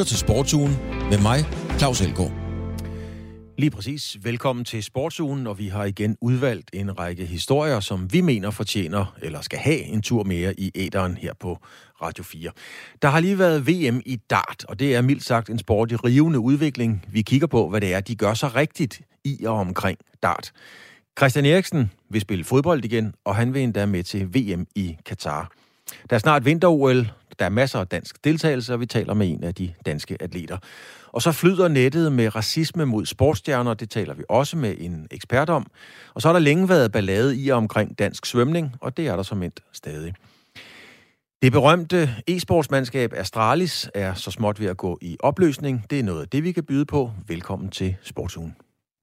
lytter til Sportsugen med mig, Claus Elgaard. Lige præcis. Velkommen til Sportsugen, og vi har igen udvalgt en række historier, som vi mener fortjener, eller skal have en tur mere i æteren her på Radio 4. Der har lige været VM i dart, og det er mildt sagt en sport i rivende udvikling. Vi kigger på, hvad det er, de gør så rigtigt i og omkring dart. Christian Eriksen vil spille fodbold igen, og han vil endda med til VM i Katar. Der er snart vinter-OL, der er masser af dansk deltagelse, og vi taler med en af de danske atleter. Og så flyder nettet med racisme mod sportsstjerner, det taler vi også med en ekspert om. Og så har der længe været ballade i og omkring dansk svømning, og det er der som endt stadig. Det berømte e-sportsmandskab Astralis er så småt ved at gå i opløsning. Det er noget af det, vi kan byde på. Velkommen til Sportsugen.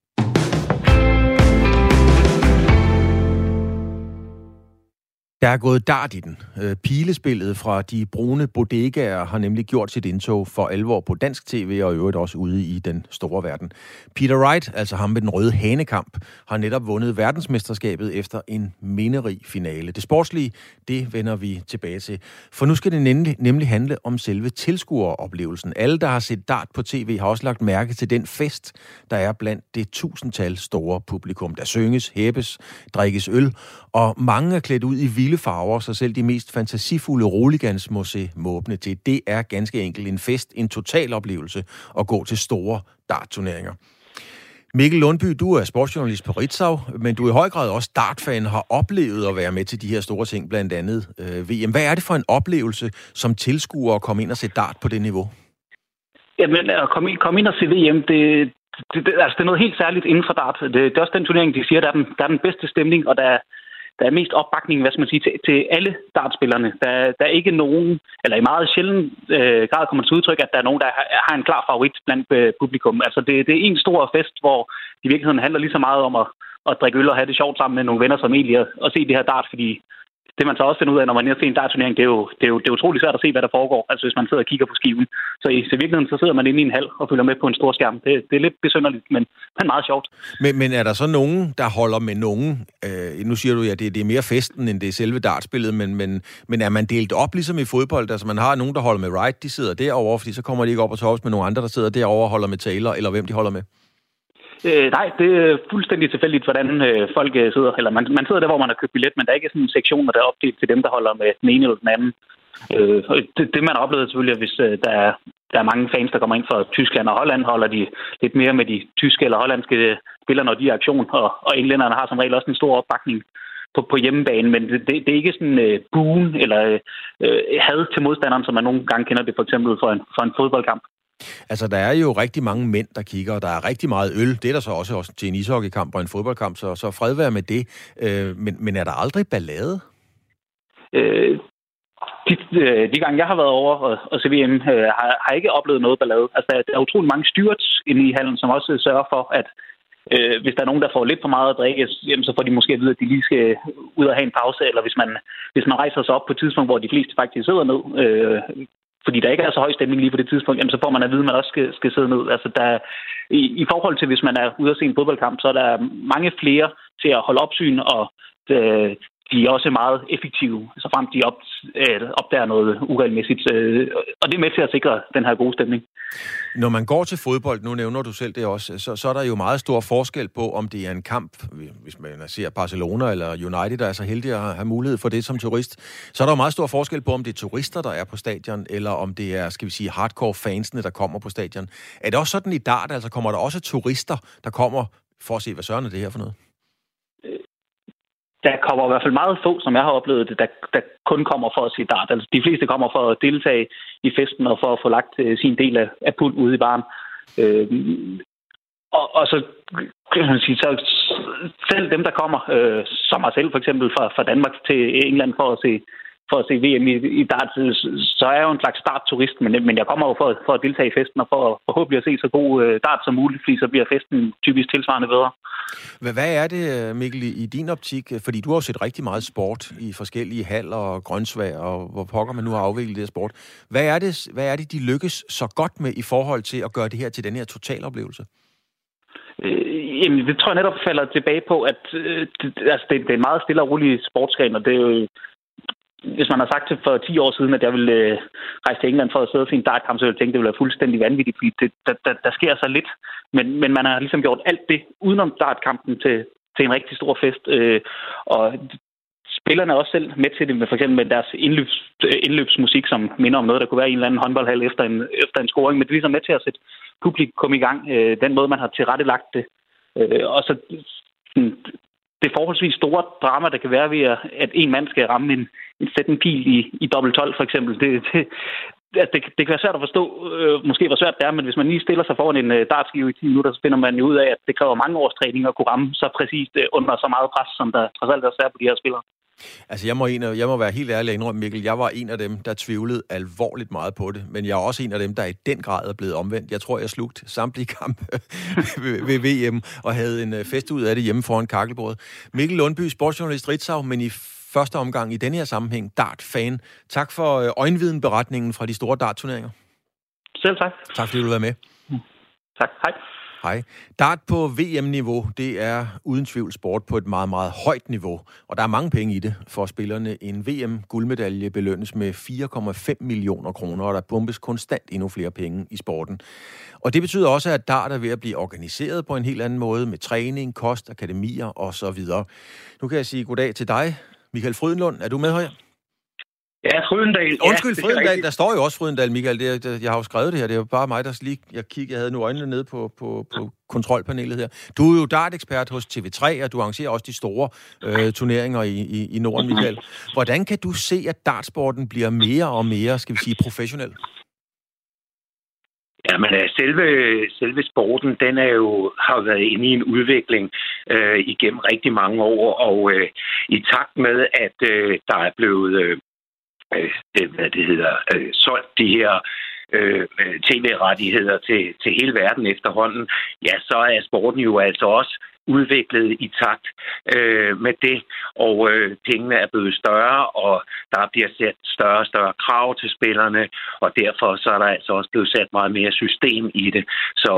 Der er gået dart i den. Pilespillet fra de brune bodegaer har nemlig gjort sit indtog for alvor på dansk tv og i øvrigt også ude i den store verden. Peter Wright, altså ham med den røde hanekamp, har netop vundet verdensmesterskabet efter en minderig finale. Det sportslige, det vender vi tilbage til. For nu skal det nemlig handle om selve tilskueroplevelsen. Alle, der har set dart på tv, har også lagt mærke til den fest, der er blandt det tusindtal store publikum. Der synges, hæppes, drikkes øl, og mange er klædt ud i vilde farver, så selv de mest fantasifulde roligans må se måbne til. Det er ganske enkelt en fest, en total oplevelse at gå til store dartturneringer. Mikkel Lundby, du er sportsjournalist på Ritzau, men du er i høj grad også dartfan, har oplevet at være med til de her store ting, blandt andet VM. Hvad er det for en oplevelse som tilskuer at komme ind og se dart på det niveau? Jamen, at komme ind og se VM, det er noget helt særligt inden for dart. Det er også den turnering, de siger, der er den bedste stemning, og der er mest opbakning, hvad skal man sige, til alle dartspillerne. Der er ikke nogen, eller i meget sjælden grad kommer til udtryk, at der er nogen, der har en klar favorit blandt publikum. Altså det er en stor fest, hvor i virkeligheden handler lige så meget om at drikke øl og have det sjovt sammen med nogle venner, som egentlig at se det her dart, fordi det man så også finder ud af, når man er nede til en dartturnering, det er utroligt svært at se, hvad der foregår, altså hvis man sidder og kigger på skiven. Så i virkeligheden, så sidder man inde i en hal og følger med på en stor skærm. Det er lidt besynderligt, men meget sjovt. Men er der så nogen, der holder med nogen? Nu siger du, at det er mere festen, end det er selve dartspillet, men er man delt op ligesom i fodbold? Altså man har nogen, der holder med Wright, de sidder derovre, fordi så kommer de ikke op og tops med nogle andre, der sidder derovre og holder med Taylor, eller hvem de holder med? Nej, det er fuldstændig tilfældigt, hvordan folk sidder. Eller man sidder der, hvor man har købt billet, men der er ikke sådan en sektion, der er opdelt til dem, der holder med den ene eller den anden. Det man har oplevet selvfølgelig, at hvis der er mange fans, der kommer ind fra Tyskland og Holland, holder de lidt mere med de tyske eller hollandske spillere, når de er i aktion. Og englænderne har som regel også en stor opbakning på hjemmebane, men det er ikke sådan buen eller had til modstanderen, som man nogle gange kender det for eksempel for en fodboldkamp. Altså, der er jo rigtig mange mænd, der kigger, og der er rigtig meget øl. Det er der så også til en ishockeykamp og en fodboldkamp, så fred være med det. Men er der aldrig ballade? De gange, jeg har været over og se VM, har jeg ikke oplevet noget ballade. Altså, der er utrolig mange stewards inde i hallen, som også sørger for, at hvis der er nogen, der får lidt for meget at drikke, så får de måske at vide, at de lige skal ud og have en pause, eller hvis man rejser sig op på et tidspunkt, hvor de fleste faktisk sidder ned, fordi der ikke er så høj stemning lige på det tidspunkt, jamen, så får man at vide, at man også skal sidde ned. Altså, i forhold til, hvis man er ude at se en fodboldkamp, så er der mange flere til at holde opsyn, og de er også meget effektive, så frem de opdager noget uregelmæssigt. Og det er med til at sikre den her gode stemning. Når man går til fodbold, nu nævner du selv det også, så er der jo meget stor forskel på, om det er en kamp, hvis man ser Barcelona eller United, der er så heldig at have mulighed for det som turist, så er der jo meget stor forskel på, om det er turister, der er på stadion, eller om det er, skal vi sige, hardcore fansene, der kommer på stadion. Er det også sådan i dart, altså kommer der også turister, der kommer for at se, hvad søren er det her for noget? Der kommer i hvert fald meget få, som jeg har oplevet det, der kun kommer for at se dart. Altså, de fleste kommer for at deltage i festen og for at få lagt sin del af pund ude i baren. Og så kan man sige, så selv dem, der kommer, som mig selv for eksempel fra Danmark til England for at se VM i dart, så er jeg jo en slags dartturist, men jeg kommer jo for at deltage i festen og for forhåbentlig at se så god dart som muligt, fordi så bliver festen typisk tilsvarende bedre. Hvad er det, Mikkel, i din optik? Fordi du har jo set rigtig meget sport i forskellige haller og grønsvær, og hvor pokker man nu har afviklet det her sport. Hvad er det, de lykkes så godt med i forhold til at gøre det her til den her totaloplevelse? Jamen, det tror jeg netop falder tilbage på, at det er en meget stille og rolig sportsgren, og det er jo hvis man har sagt det for 10 år siden, at jeg ville rejse til England for at sidde og se en dartkamp, så ville jeg tænke, at det ville være fuldstændig vanvittigt, fordi der sker så lidt. Men man har ligesom gjort alt det udenom dartkampen til en rigtig stor fest. Og spillerne er også selv med til det, med for eksempel med deres indløbsmusik, som minder om noget, der kunne være i en eller anden håndboldhal efter en scoring. Men det er ligesom med til at sætte publikum i gang. Den måde, man har tilrettelagt det. Og så det forholdsvis store drama, der kan være ved, at en mand skal ramme sætte en pil i dobbelt 12, for eksempel. Det kan være svært at forstå, måske hvor svært det er, men hvis man lige stiller sig foran en dartskive i 10 minutter, så finder man jo ud af, at det kræver mange års træning at kunne ramme så præcist under så meget pres, som der trods alt er på de her spillere. Altså, jeg må være helt ærlig og indrømme, Mikkel, jeg var en af dem, der tvivlede alvorligt meget på det, men jeg er også en af dem, der i den grad er blevet omvendt. Jeg tror, jeg slugte samtlige kampe ved VM og havde en fest ud af det hjemme foran kakkelbordet. Mikkel Lundby, sportsjournalist Ritzau, men i første omgang i denne her sammenhæng, dart-fan. Tak for øjenvidenberetningen fra de store dartturneringer. Selv tak. Tak fordi du var med. Tak. Hej. Hej. Dart på VM-niveau, det er uden tvivl sport på et meget, meget højt niveau. Og der er mange penge i det for spillerne. En VM-guldmedalje belønnes med 4,5 millioner kroner, og der pumpes konstant endnu flere penge i sporten. Og det betyder også, at dart er ved at blive organiseret på en helt anden måde med træning, kost, akademier osv. Nu kan jeg sige goddag til dig, Michael Frydenlund. Er du med her? Ja, Frydendal. Undskyld, ja, Frydendal. Der står jo også Frydendal, Michael. Jeg har jo skrevet det her. Det er jo bare mig, der lige... Jeg havde nu øjnene nede på kontrolpanelet her. Du er jo dartekspert hos TV3, og du arrangerer også de store turneringer i Norden, Michael. Hvordan kan du se, at dartsporten bliver mere og mere, skal vi sige, professionel? Ja, men selve sporten, den har jo været inde i en udvikling igennem rigtig mange år, og i takt med, at der er blevet solgt de her tv-rettigheder til hele verden efterhånden, ja, så er sporten jo altså også udviklet i takt med det, og pengene er blevet større, og der bliver sat større og større krav til spillerne, og derfor så er der altså også blevet sat meget mere system i det. Så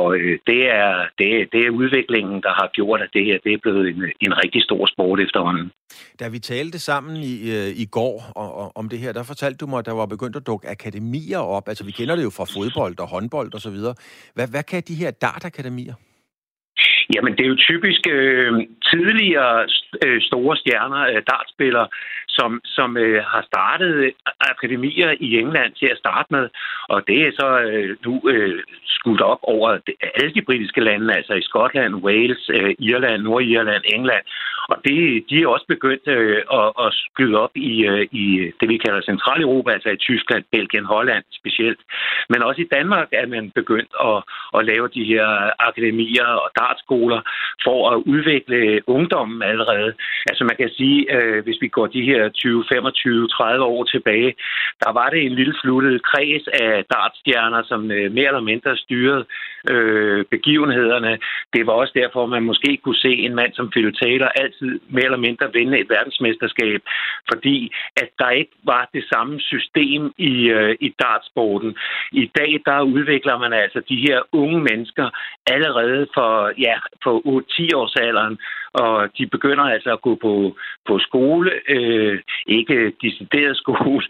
det er udviklingen, der har gjort, at det her det er blevet en rigtig stor sport efterhånden. Da vi talte sammen i går om det her, der fortalte du mig, at der var begyndt at dukke akademier op. Altså, vi kender det jo fra fodbold og håndbold og så videre. Hvad kan de her dartakademier? Jamen, det er jo typisk tidligere store stjerner, dartspillere, som har startet akademier i England til at starte med, og det er så nu skudt op over alle de britiske lande, altså i Skotland, Wales, Irland, Nordirland, England, og de er også begyndt at skyde op i det, vi kalder Centraleuropa, altså i Tyskland, Belgien, Holland specielt, men også i Danmark er man begyndt at lave de her akademier og dartskoler for at udvikle ungdommen allerede. Altså man kan sige, hvis vi går de her 20, 25, 30 år tilbage, der var det en lille sluttet kreds af dartstjerner, som mere eller mindre styrede begivenhederne. Det var også derfor, man måske kunne se en mand som Phil Taylor altid mere eller mindre vinde et verdensmesterskab, fordi at der ikke var det samme system i dartsporten. I dag, der udvikler man altså de her unge mennesker allerede for 8-10-årsalderen, og de begynder altså at gå på skole, ikke decideret skole,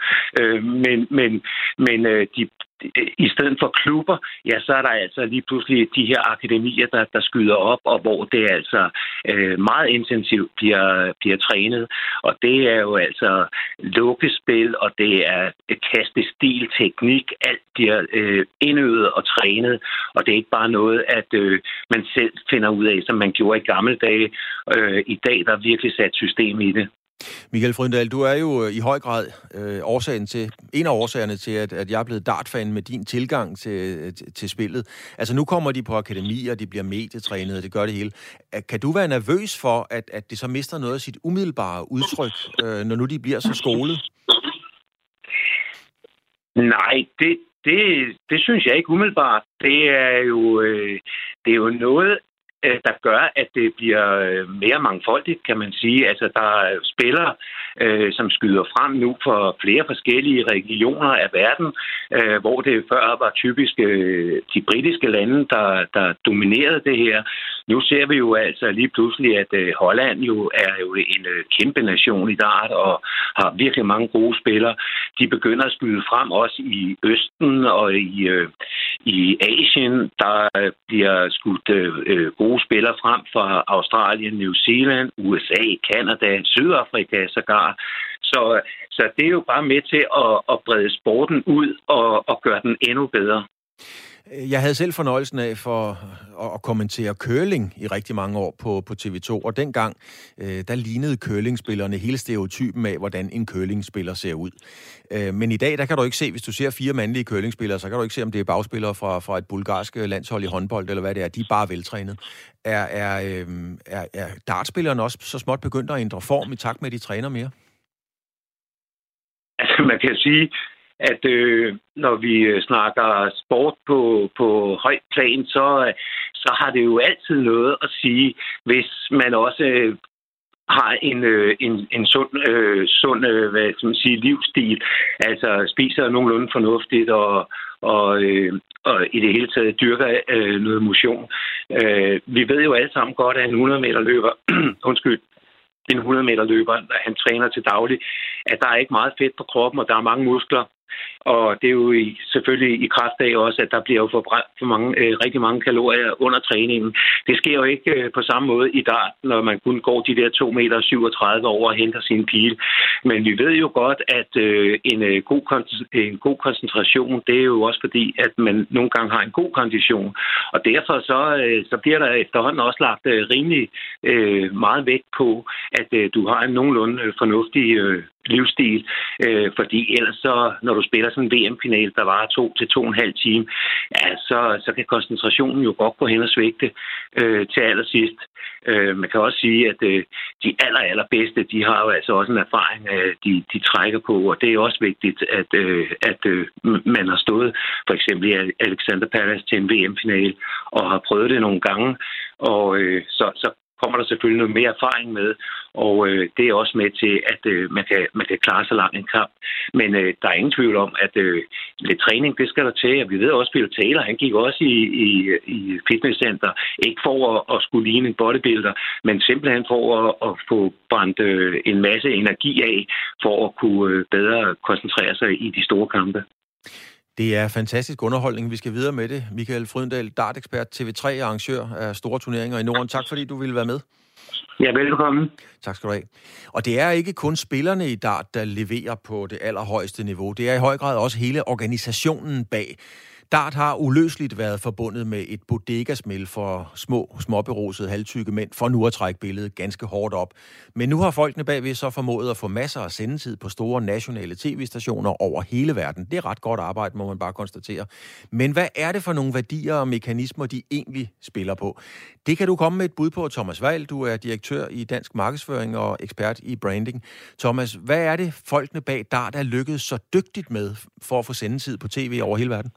men de i stedet for klubber, ja, så er der altså lige pludselig de her akademier, der skyder op, og hvor det altså meget intensivt bliver trænet. Og det er jo altså lukkespil, og det er kastestil, teknik, alt bliver indøvet og trænet, og det er ikke bare noget, at man selv finder ud af, som man gjorde i gamle dage. I dag der er virkelig sat system i det. Michael Frydendahl, du er jo i høj grad en af årsagerne til, at jeg er blevet dartfan med din tilgang til spillet. Altså nu kommer de på akademier, de bliver medietrænet, og det gør det hele. Kan du være nervøs for, at det så mister noget af sit umiddelbare udtryk, når nu de bliver så skolet? Nej, det synes jeg ikke umiddelbart. Det er jo noget, der gør, at det bliver mere mangfoldigt, kan man sige. Altså, der er spillere som skyder frem nu for flere forskellige regioner af verden, hvor det før var typisk de britiske lande, der dominerede det her. Nu ser vi jo altså lige pludselig, at Holland jo er en kæmpe nation i dart og har virkelig mange gode spillere. De begynder at skyde frem også i Østen og i Asien. Der bliver skudt gode spillere frem fra Australien, New Zealand, USA, Canada, Sydafrika sågar. Så det er jo bare med til at brede sporten ud og gøre den endnu bedre. Jeg havde selv fornøjelsen af for at kommentere curling i rigtig mange år på TV2, og dengang, der lignede curlingspillerne hele stereotypen af, hvordan en curlingspiller ser ud. Men i dag, der kan du ikke se, hvis du ser 4 mandlige curlingspillere, så kan du ikke se, om det er bagspillere fra et bulgarsk landshold i håndbold, eller hvad det er. De er bare veltrænet. Er dartspillerne også så småt begyndt at ændre form i takt med, at de træner mere? Altså, man kan sige, at når vi snakker sport på højt plan, så har det jo altid noget at sige, hvis man også har en sund hvad skal man sige, livsstil, altså spiser nogenlunde fornuftigt og i det hele taget dyrker noget motion. Vi ved jo alle sammen godt, at en 100 meter løber, en 100 meter løber, han træner til daglig, at der er ikke meget fedt på kroppen, og der er mange muskler. Og det er jo selvfølgelig i kraft af også, at der bliver jo forbrændt rigtig mange kalorier under træningen. Det sker jo ikke på samme måde i dart, når man kun går de der 2,37 meter over og henter sin pile. Men vi ved jo godt, at en god koncentration, det er jo også fordi, at man nogle gange har en god kondition. Og derfor så bliver der efterhånden også lagt rimelig meget vægt på, at du har en nogenlunde fornuftig livsstil, fordi ellers så, når du spiller sådan en VM-final, der varer 2 til 2,5 timer, ja, så kan koncentrationen jo godt gå hen og svigte til allersidst. Man kan også sige, at de allerbedste, de har jo altså også en erfaring, de trækker på, og det er også vigtigt, at man har stået for eksempel i Alexander Palace til en VM-final og har prøvet det nogle gange, og så kommer der selvfølgelig noget mere erfaring med, og det er også med til, at man kan klare sig langt en kamp. Men der er ingen tvivl om, at lidt træning, det skal der til, og vi ved også, at Bill Taylor, han gik også i fitnesscenter, ikke for at skulle ligne en bodybuilder, men simpelthen for at få brændt en masse energi af, for at kunne bedre koncentrere sig i de store kampe. Det er fantastisk underholdning. Vi skal videre med det. Michael Frydendal, dartekspert, TV3 og arrangør af store turneringer i Norden. Tak fordi du ville være med. Ja, velkommen. Tak skal du have. Og det er ikke kun spillerne i dart, der leverer på det allerhøjeste niveau. Det er i høj grad også hele organisationen bag. Dart har uløseligt været forbundet med et bodegasmæld for småberusede halvtykke mænd, for nu at trække billedet ganske hårdt op. Men nu har folkene bagved så formået at få masser af sendetid på store nationale tv-stationer over hele verden. Det er ret godt arbejde, må man bare konstatere. Men hvad er det for nogle værdier og mekanismer, de egentlig spiller på? Det kan du komme med et bud på, Thomas Wall. Du er direktør i Dansk Markedsføring og ekspert i branding. Thomas, hvad er det, folkene bag Dart er lykkedes så dygtigt med for at få sendetid på tv over hele verden?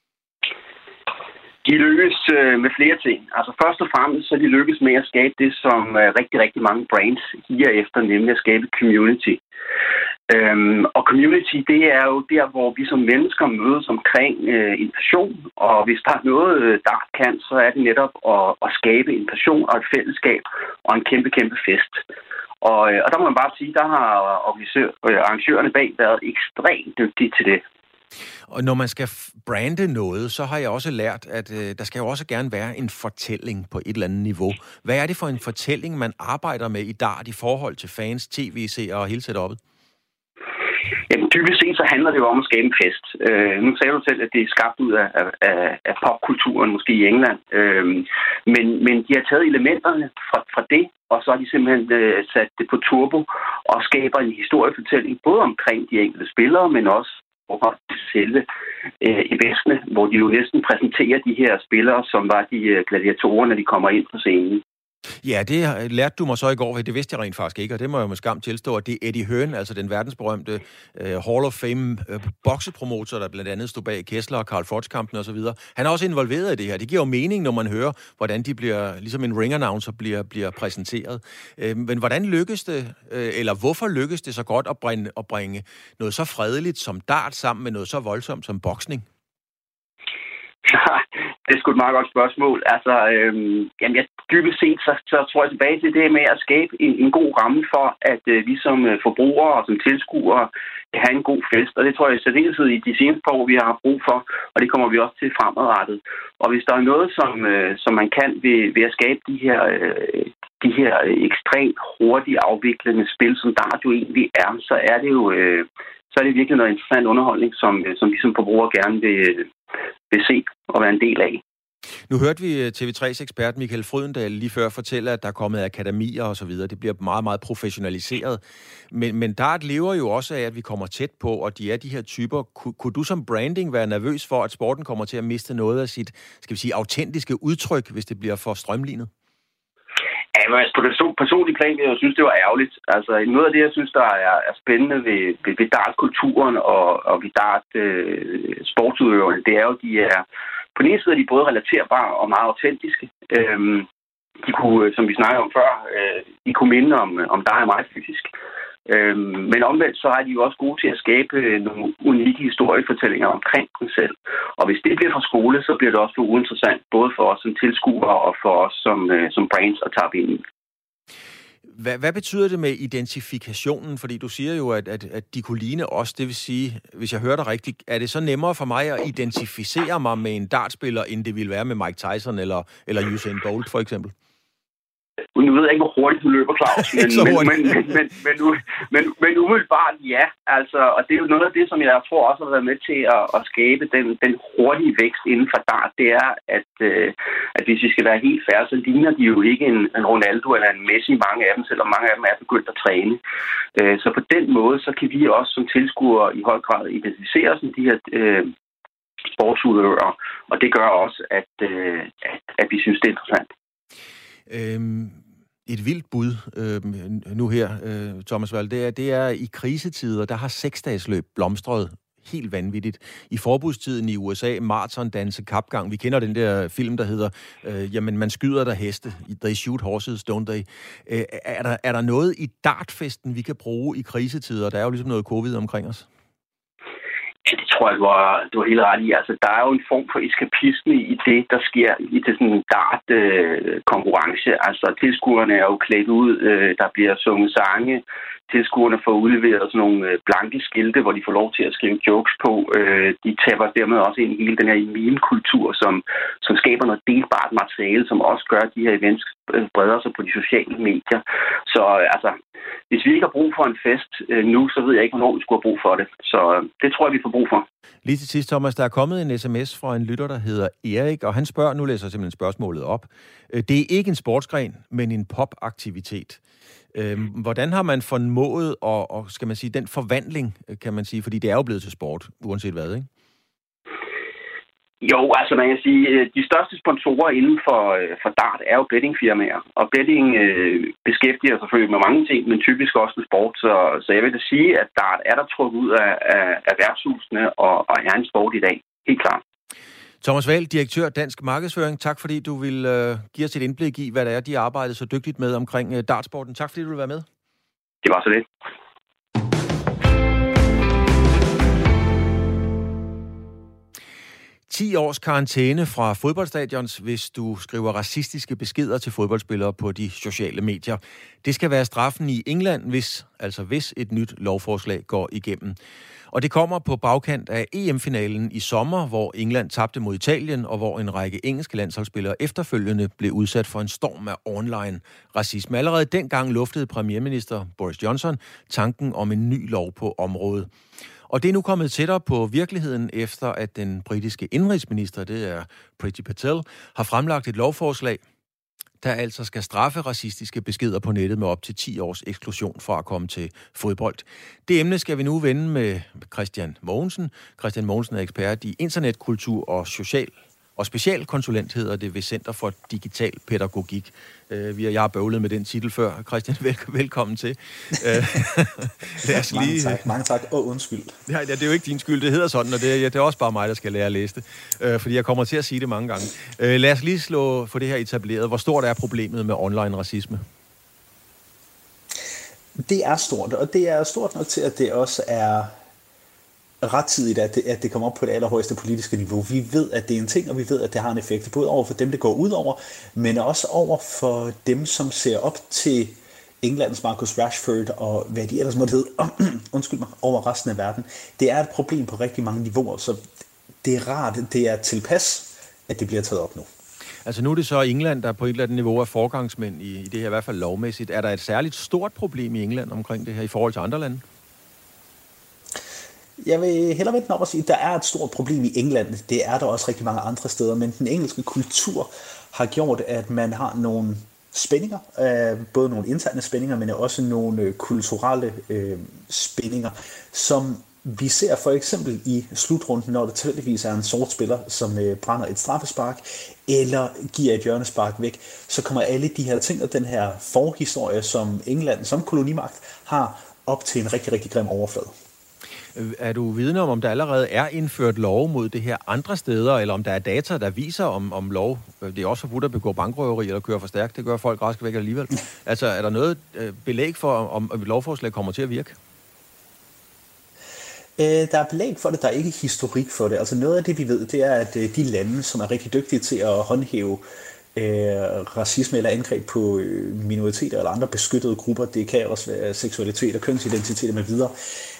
De lykkes med flere ting. Altså først og fremmest så de lykkes med at skabe det, som rigtig, rigtig mange brands higer efter, nemlig at skabe community. Og community, det er jo der, hvor vi som mennesker mødes omkring en passion. Og hvis der er noget, Dart kan, så er det netop at skabe en passion og et fællesskab og en kæmpe, kæmpe fest. Og der må man bare sige, der har arrangørerne bag været ekstremt dygtige til det. Og når man skal brande noget, så har jeg også lært, at der skal jo også gerne være en fortælling på et eller andet niveau. Hvad er det for en fortælling, man arbejder med i dart i forhold til fans, tv-seere og hele setupet? Jamen, typisk set så handler det jo om at skabe en fest. Nu sagde du selv, at det er skabt ud af popkulturen, måske i England. Men de har taget elementerne fra det, og så har de simpelthen sat det på turbo og skaber en historiefortælling, både omkring de enkelte spillere, men også selve eventene, hvor de jo næsten præsenterer de her spillere, som var de gladiatorer, når de kommer ind på scenen. Ja, det lærte du mig så i går, for det vidste jeg rent faktisk ikke, og det må jeg med skam tilstå, at det er Eddie Hearn, altså den verdensberømte Hall of Fame boksepromotor, der blandt andet stod bag Kessler og Carl Froch-kampen og så videre. Han er også involveret i det her. Det giver jo mening, når man hører, hvordan de bliver, ligesom en ring-announcer bliver præsenteret. Men hvordan lykkes det, eller hvorfor lykkes det så godt at bringe noget så fredeligt som dart sammen med noget så voldsomt som boksning? Det er sgu et meget godt spørgsmål. Altså, dybest set, så tror jeg tilbage til det med at skabe en god ramme for, at vi som forbrugere og som tilskuere kan have en god fest. Og det tror jeg i særdeleshed i de seneste par år, vi har haft brug for, og det kommer vi også til fremadrettet. Og hvis der er noget, som man kan ved at skabe de her ekstremt hurtigt afviklende spil, som dart jo egentlig er, så er det jo så er det virkelig noget interessant underholdning, som vi som forbrugere gerne vil se og være en del af. Nu hørte vi TV3's ekspert Michael Frydendal lige før fortælle, at der er kommet akademier og så videre. Det bliver meget, meget professionaliseret. Men dart lever jo også af, at vi kommer tæt på, og de er de her typer. Kunne du som branding være nervøs for, at sporten kommer til at miste noget af sit, skal vi sige, autentiske udtryk, hvis det bliver for strømlignet? Ja, men på det personlige plan, jeg synes, det var ærgerligt. Altså, noget af det, jeg synes, der er spændende ved dartkulturen og ved sportsudøverne, det er jo, de er på den ene side er de både relaterbare og meget autentiske. De kunne, som vi snakkede om før, de kunne minde om dig og mig fysisk. Men omvendt så er de jo også gode til at skabe nogle unikke historiefortællinger omkring dem selv. Og hvis det bliver fra skole, så bliver det også for uinteressant, både for os som tilskuere og for os som brands at tappe ind i. Hvad betyder det med identifikationen? Fordi du siger jo, at de kunne ligne os. Det vil sige, hvis jeg hører dig rigtigt, er det så nemmere for mig at identificere mig med en dartspiller, end det ville være med Mike Tyson eller Usain Bolt for eksempel? Nu ved jeg ikke, hvor hurtigt du løber, Claus, men umiddelbart ja. Altså, og det er jo noget af det, som jeg tror også har været med til at skabe den hurtige vækst inden for dart. Det er, at hvis vi skal være helt fair, så ligner de jo ikke en Ronaldo eller en Messi, mange af dem, selvom mange af dem er begyndt at træne. Så på den måde, så kan vi også som tilskuere i høj grad identificere os med de her sportsudøvere, og det gør også, at vi synes, det er interessant. Et vildt bud nu her, Thomas Wall, det er i krisetider, der har 6-dagsløb blomstret helt vanvittigt. I forbudstiden i USA, maratondanse, kapgang. Vi kender den der film, der hedder, jamen man skyder der heste. They shoot horses, don't they? Er der noget i dartfesten, vi kan bruge i krisetider? Der er jo ligesom noget covid omkring os. Ja, det tror jeg, du har helt ret i. Altså, der er jo en form for eskapisme i det, der sker i det sådan en dart-konkurrence. Altså, tilskuerne er jo klædt ud, der bliver sunget sange, tilskuerne får udleveret sådan nogle blanke skilte, hvor de får lov til at skrive jokes på. De taber dermed også ind i hele den her meme-kultur, som skaber noget delbart materiale, som også gør, at de her events breder sig på de sociale medier. Så altså, hvis vi ikke har brug for en fest nu, så ved jeg ikke, hvornår vi skulle have brug for det. Så det tror jeg, vi får brug for. Lige til sidst, Thomas, der er kommet en sms fra en lytter, der hedder Erik, og han spørger, nu læser jeg simpelthen spørgsmålet op. Det er ikke en sportsgren, men en popaktivitet. Hvordan har man formået og skal man sige, den forvandling, kan man sige, fordi det er jo blevet til sport, uanset hvad, ikke? Jo, altså man kan sige, de største sponsorer inden for dart er jo bettingfirmaer, og betting beskæftiger sig selvfølgelig med mange ting, men typisk også med sport, så jeg vil da sige, at dart er der trukket ud af værtshusene og er en sport i dag, helt klart. Thomas Wall, direktør Dansk Markedsføring, tak fordi du vil give os et indblik i, hvad det er, de arbejder så dygtigt med omkring dartsporten. Tak fordi du vil være med. Det var så lidt. ...10 års karantæne fra fodboldstadions, hvis du skriver racistiske beskeder til fodboldspillere på de sociale medier. Det skal være straffen i England, hvis et nyt lovforslag går igennem. Og det kommer på bagkant af EM-finalen i sommer, hvor England tabte mod Italien, og hvor en række engelske landsholdsspillere efterfølgende blev udsat for en storm af online racisme. Allerede dengang luftede premierminister Boris Johnson tanken om en ny lov på området. Og det er nu kommet tættere på virkeligheden, efter at den britiske indrigsminister, det er Priti Patel, har fremlagt et lovforslag, der altså skal straffe racistiske beskeder på nettet med op til 10 års eksklusion fra at komme til fodbold. Det emne skal vi nu vende med Christian Mogensen. Christian Mogensen er ekspert i internetkultur og og specialkonsulent hedder det ved Center for Digital Pædagogik. Jeg har bøvlet med den titel før. Christian, velkommen til. Lad os lige... Mange tak, og undskyld. Ja, det er jo ikke din skyld, det hedder sådan, og det er også bare mig, der skal lære at læse det, fordi jeg kommer til at sige det mange gange. Lad os lige få det her etableret. Hvor stort er problemet med online racisme? Det er stort, og det er stort nok til, at det også er rettidigt, at det kommer op på det allerhøjeste politiske niveau. Vi ved, at det er en ting, og vi ved, at det har en effekt, både over for dem, det går ud over, men også over for dem, som ser op til Englands Marcus Rashford og hvad de ellers måtte hedde, over resten af verden. Det er et problem på rigtig mange niveauer, så det er rart, det er tilpas, at det bliver taget op nu. Altså nu er det så England, der på et eller andet niveau er forgangsmænd i det her, i hvert fald lovmæssigt. Er der et særligt stort problem i England omkring det her i forhold til andre lande? Jeg vil hellere vente om at sige, at der er et stort problem i England. Det er der også rigtig mange andre steder, men den engelske kultur har gjort, at man har nogle spændinger, både nogle interne spændinger, men også nogle kulturelle spændinger, som vi ser for eksempel i slutrunden, når det tilfældigvis er en sort spiller, som brænder et straffespark, eller giver et hjørnespark væk, så kommer alle de her ting og den her forhistorie, som England som kolonimagt har, op til en rigtig, rigtig grim overflade. Er du vidne om der allerede er indført lov mod det her andre steder, eller om der er data, der viser om lov? Det er også forbudt at begå bankrøveri eller køre for stærkt. Det gør folk raske væk alligevel. Altså, er der noget belæg for, om et lovforslag kommer til at virke? Der er belæg for det, der er ikke historik for det. Altså noget af det, vi ved, det er, at de lande, som er rigtig dygtige til at håndhæve racisme eller angreb på minoriteter eller andre beskyttede grupper, det kan også være seksualitet og kønsidentitet med videre,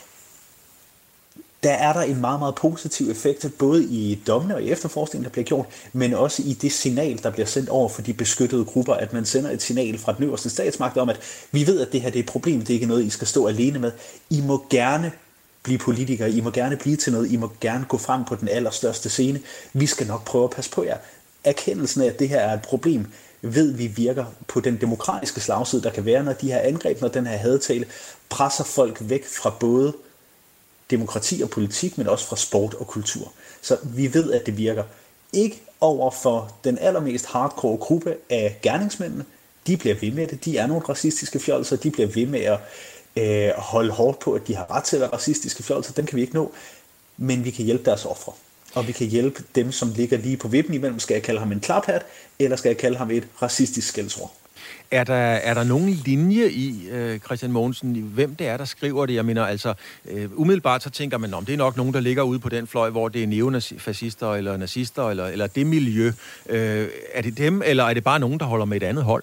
der er der en meget, meget positiv effekt, både i dommene og i efterforskningen, der bliver gjort, men også i det signal, der bliver sendt over for de beskyttede grupper, at man sender et signal fra den øverste statsmagt om, at vi ved, at det her det er et problem, det er ikke noget, I skal stå alene med. I må gerne blive politikere, I må gerne blive til noget, I må gerne gå frem på den allerstørste scene. Vi skal nok prøve at passe på jer. Erkendelsen af, at det her er et problem, ved vi virker på den demokratiske slagside, der kan være, når de her angreb, når den her hadtale presser folk væk fra både demokrati og politik, men også fra sport og kultur. Så vi ved, at det virker. Ikke over for den allermest hardcore gruppe af gerningsmændene. De bliver ved med det. De er nogle racistiske fjolser. De bliver ved med at holde hårdt på, at de har ret til at være racistiske fjolser. Dem kan vi ikke nå. Men vi kan hjælpe deres ofre. Og vi kan hjælpe dem, som ligger lige på vippen imellem. Skal jeg kalde ham en klaphat, eller skal jeg kalde ham et racistisk skældsord? Er der nogen linje i, Christian Mogensen, hvem det er, der skriver det? Jeg mener altså, umiddelbart så tænker man, om det er nok nogen, der ligger ude på den fløj, hvor det er neofascister eller nazister, eller det miljø. Er det dem, eller er det bare nogen, der holder med et andet hold?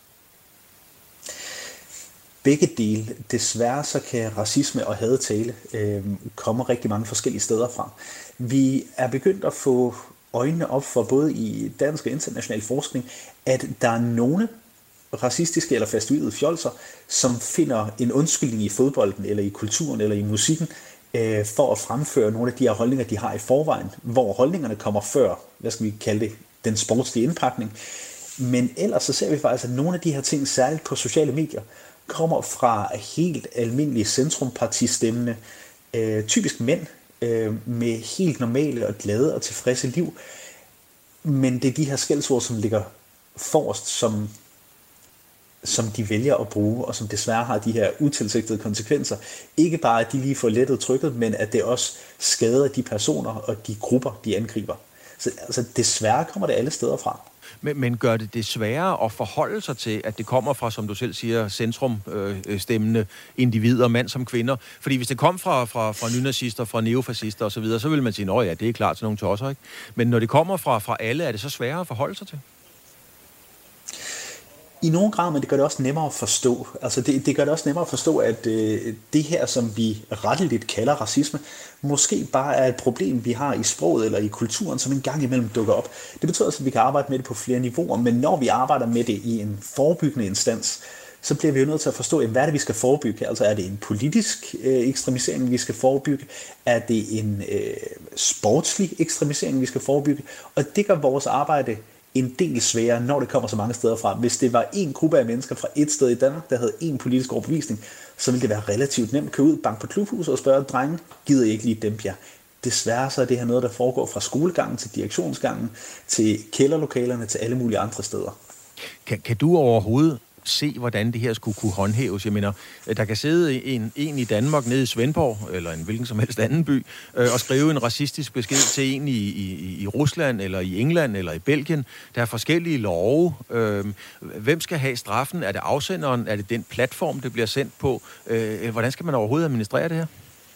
Begge dele. Desværre så kan racisme og hadtale komme rigtig mange forskellige steder fra. Vi er begyndt at få øjnene op for både i dansk og international forskning, at der er nogle racistiske eller fastuidede fjolser, som finder en undskyldning i fodbolden, eller i kulturen, eller i musikken, for at fremføre nogle af de her holdninger, de har i forvejen, hvor holdningerne kommer før, hvad skal vi kalde det, den sportslige indpakning. Men ellers så ser vi faktisk, at nogle af de her ting, særligt på sociale medier, kommer fra helt almindelige centrumpartistemmende, typisk mænd, med helt normale og glade og tilfredse liv. Men det er de her skældsord, som ligger forrest, som de vælger at bruge, og som desværre har de her utilsigtede konsekvenser. Ikke bare, at de lige får lettet trykket, men at det også skader de personer og de grupper, de angriber. Så altså, desværre kommer det alle steder fra. Men gør det sværere at forholde sig til, at det kommer fra, som du selv siger, centrumstemmende individer, mand som kvinder? Fordi hvis det kom fra nynazister, fra neofascister osv., så vil man sige, ja, det er klart til nogle tosser, ikke? Men når det kommer fra alle, er det så sværere at forholde sig til? I nogen grad, men det gør det også nemmere at forstå. Altså det gør det også nemmere at forstå, at det her, som vi retteligt kalder racisme, måske bare er et problem, vi har i sproget eller i kulturen, som en gang imellem dukker op. Det betyder altså, at vi kan arbejde med det på flere niveauer, men når vi arbejder med det i en forebyggende instans, så bliver vi jo nødt til at forstå, hvad er det, vi skal forebygge? Altså er det en politisk ekstremisering, vi skal forebygge? Er det en sportslig ekstremisering, vi skal forebygge? Og det gør vores arbejde en del sværere, når det kommer så mange steder fra. Hvis det var en gruppe af mennesker fra et sted i Danmark, der havde en politisk overbevisning, så ville det være relativt nemt at køre ud, banke på klubhuset og spørge, drenge, gider I ikke lige dæmpe jer? Desværre så er det her noget, der foregår fra skolegangen til direktionsgangen, til kælderlokalerne, til alle mulige andre steder. Kan du overhovedet se, hvordan det her skulle kunne håndhæves? Jeg mener, der kan sidde en i Danmark nede i Svendborg, eller en hvilken som helst anden by, og skrive en racistisk besked til en i Rusland, eller i England, eller i Belgien. Der er forskellige love. Hvem skal have straffen? Er det afsenderen? Er det den platform, det bliver sendt på? Hvordan skal man overhovedet administrere det her?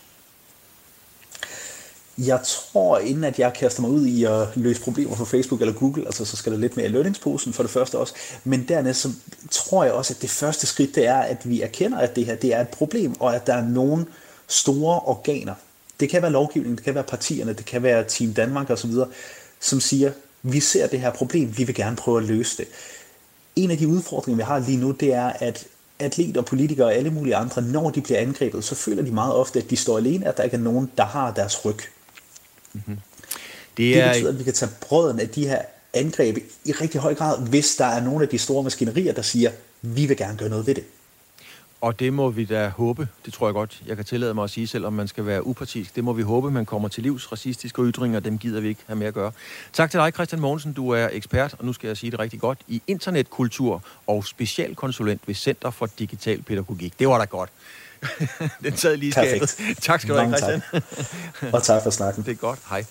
Jeg tror, inden at jeg kaster mig ud i at løse problemer på Facebook eller Google, altså så skal der lidt mere i lønningsposen for det første også, men dernæst så tror jeg også, at det første skridt, det er, at vi erkender, at det her det er et problem, og at der er nogle store organer. Det kan være lovgivning, det kan være partierne, det kan være Team Danmark osv., som siger, vi ser det her problem, vi vil gerne prøve at løse det. En af de udfordringer, vi har lige nu, det er, at atleter, politikere og alle mulige andre, når de bliver angrebet, så føler de meget ofte, at de står alene, at der ikke er nogen, der har deres ryg. Mm-hmm. Det betyder, at vi kan tage brøden af de her angreb i rigtig høj grad, hvis der er nogle af de store maskinerier, der siger, vi vil gerne gøre noget ved det. Og det må vi da håbe, det tror jeg godt, jeg kan tillade mig at sige, selvom man skal være upartisk. Det må vi håbe, man kommer til livs. Racistiske ytringer, dem gider vi ikke have med at gøre. Tak til dig, Christian Mogensen. Du er ekspert, og nu skal jeg sige det rigtig godt, i internetkultur og specialkonsulent ved Center for Digital Pædagogik. Det var da godt. Den sad lige i skabet. Tak skal du have, Christian. Tak. Og tak for snakken. Det er godt. Hej.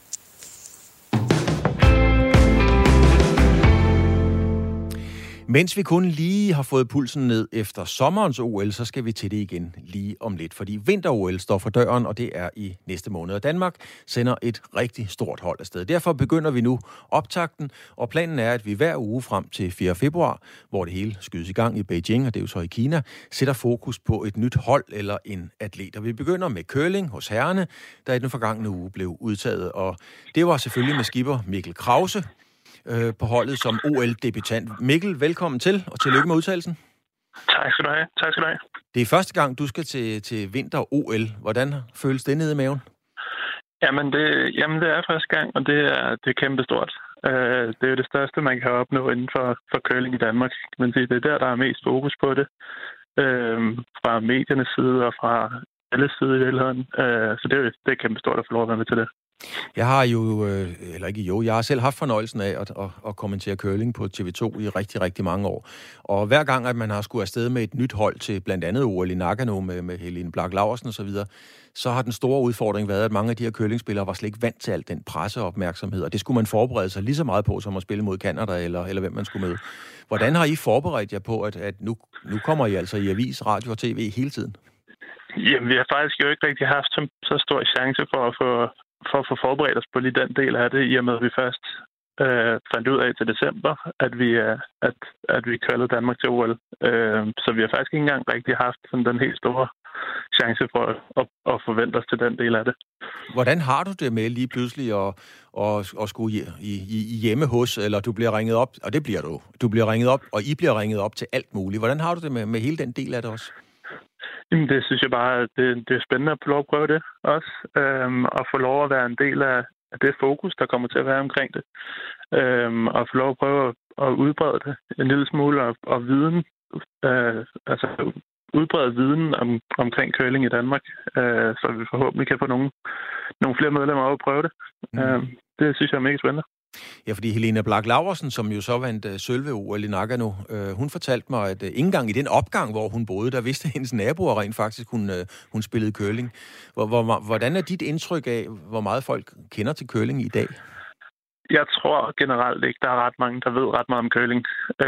Mens vi kun lige har fået pulsen ned efter sommerens OL, så skal vi til det igen lige om lidt. Fordi vinter-OL står for døren, og det er i næste måned. Og Danmark sender et rigtig stort hold afsted. Derfor begynder vi nu optakten, og planen er, at vi hver uge frem til 4. februar, hvor det hele skydes i gang i Beijing, og det er jo så i Kina, sætter fokus på et nyt hold eller en atlet. Og vi begynder med curling hos herrerne, der i den forgangne uge blev udtaget. Og det var selvfølgelig med skipper Mikkel Krause på holdet som OL-debutant. Mikkel, velkommen til, og tillykke med udtalelsen. Tak skal du have. Tak skal du have. Det er første gang, du skal til vinter-OL. Hvordan føles det nede i maven? Jamen, det er første gang, og det er kæmpestort. Det er jo det største, man kan opnå inden for curling i Danmark. Men det er der er mest fokus på det. Fra mediernes side og fra alle sider i virkeligheden. Så det er kæmpestort at få lov at være med til det. Jeg har selv haft fornøjelsen af at kommentere curling på TV2 i rigtig, rigtig mange år. Og hver gang, at man har skulle afsted med et nyt hold til blandt andet OL i Nagano med Helene Blak Laursen osv., så har den store udfordring været, at mange af de her curlingspillere var slet ikke vant til al den presseopmærksomhed, og det skulle man forberede sig lige så meget på, som at spille mod Canada eller hvem man skulle møde. Hvordan har I forberedt jer på, at nu kommer I altså i avis, radio og tv hele tiden? Jamen, vi har faktisk jo ikke rigtig haft så stor chance for at få forberedt os på lige den del af det, i og med at vi først fandt ud af til december, at vi kvalede Danmark til OL. Så vi har faktisk ikke engang rigtig haft sådan den helt store chance for at forvente os til den del af det. Hvordan har du det med lige pludselig at skulle i hjemme hos, eller du bliver ringet op, og det bliver du. Du bliver ringet op, og I bliver ringet op til alt muligt. Hvordan har du det med hele den del af det også? Jamen, det synes jeg bare, at det er spændende at få lov at prøve det også. Og få lov at være en del af det fokus, der kommer til at være omkring det. Og få lov at prøve at udbrede det en lille smule og viden. Altså udbrede viden omkring curling i Danmark. Så vi forhåbentlig kan få nogle flere medlemmer over at prøve det. Det synes jeg er mega spændende. Ja, fordi Helene Blak Laursen, som jo så vandt sølv ved OL i Nagano, hun fortalte mig, at ikke engang i den opgang, hvor hun boede, der vidste hendes naboer rent faktisk, hun spillede curling. Hvordan er dit indtryk af, hvor meget folk kender til curling i dag? Jeg tror generelt ikke, der er ret mange, der ved ret meget om curling.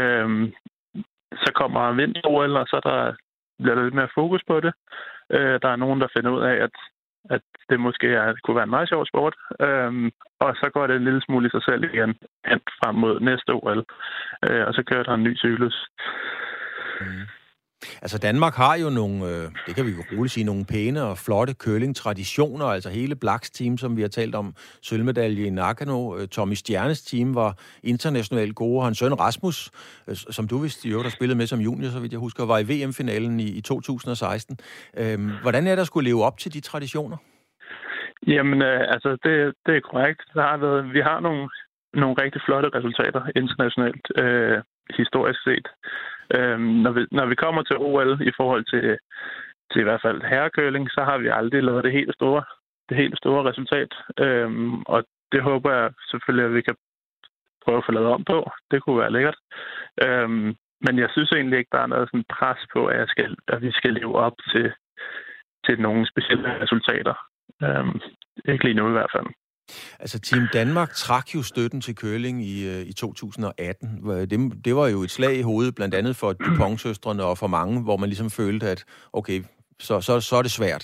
Så kommer vinter-OL, og så bliver der lidt mere fokus på det. Der er nogen, der finder ud af, at det måske kunne være en meget sjov sport. Og så går det en lille smule i sig selv igen hen frem mod næste OL. Og så kører der en ny cyklus. Altså Danmark har jo nogle, det kan vi jo roligt sige, nogle pæne og flotte curling-traditioner. Altså hele Blaks team, som vi har talt om, sølvmedalje i Nagano. Tommy Stjernes team var internationalt gode. Hans søn Rasmus, som du vist i øvrigt har spillet med som junior, så vidt jeg husker, var i VM-finalen i 2016. Hvordan er der skulle leve op til de traditioner? Jamen, altså det er korrekt. Vi har nogle rigtig flotte resultater internationalt, historisk set. Når vi kommer til OL i forhold til i hvert fald herrecurling, så har vi aldrig lavet det helt store. det helt store resultat. Og det håber jeg selvfølgelig, at vi kan prøve at få lavet om på. Det kunne være lækkert. Men jeg synes egentlig ikke, der er noget sådan pres på, at vi skal leve op til nogle specielle resultater. Ikke lige nu i hvert fald. Altså Team Danmark trak jo støtten til curling i 2018. Det var jo et slag i hovedet, blandt andet for Dupont-søstrene og for mange, hvor man ligesom følte, at okay, så er det svært.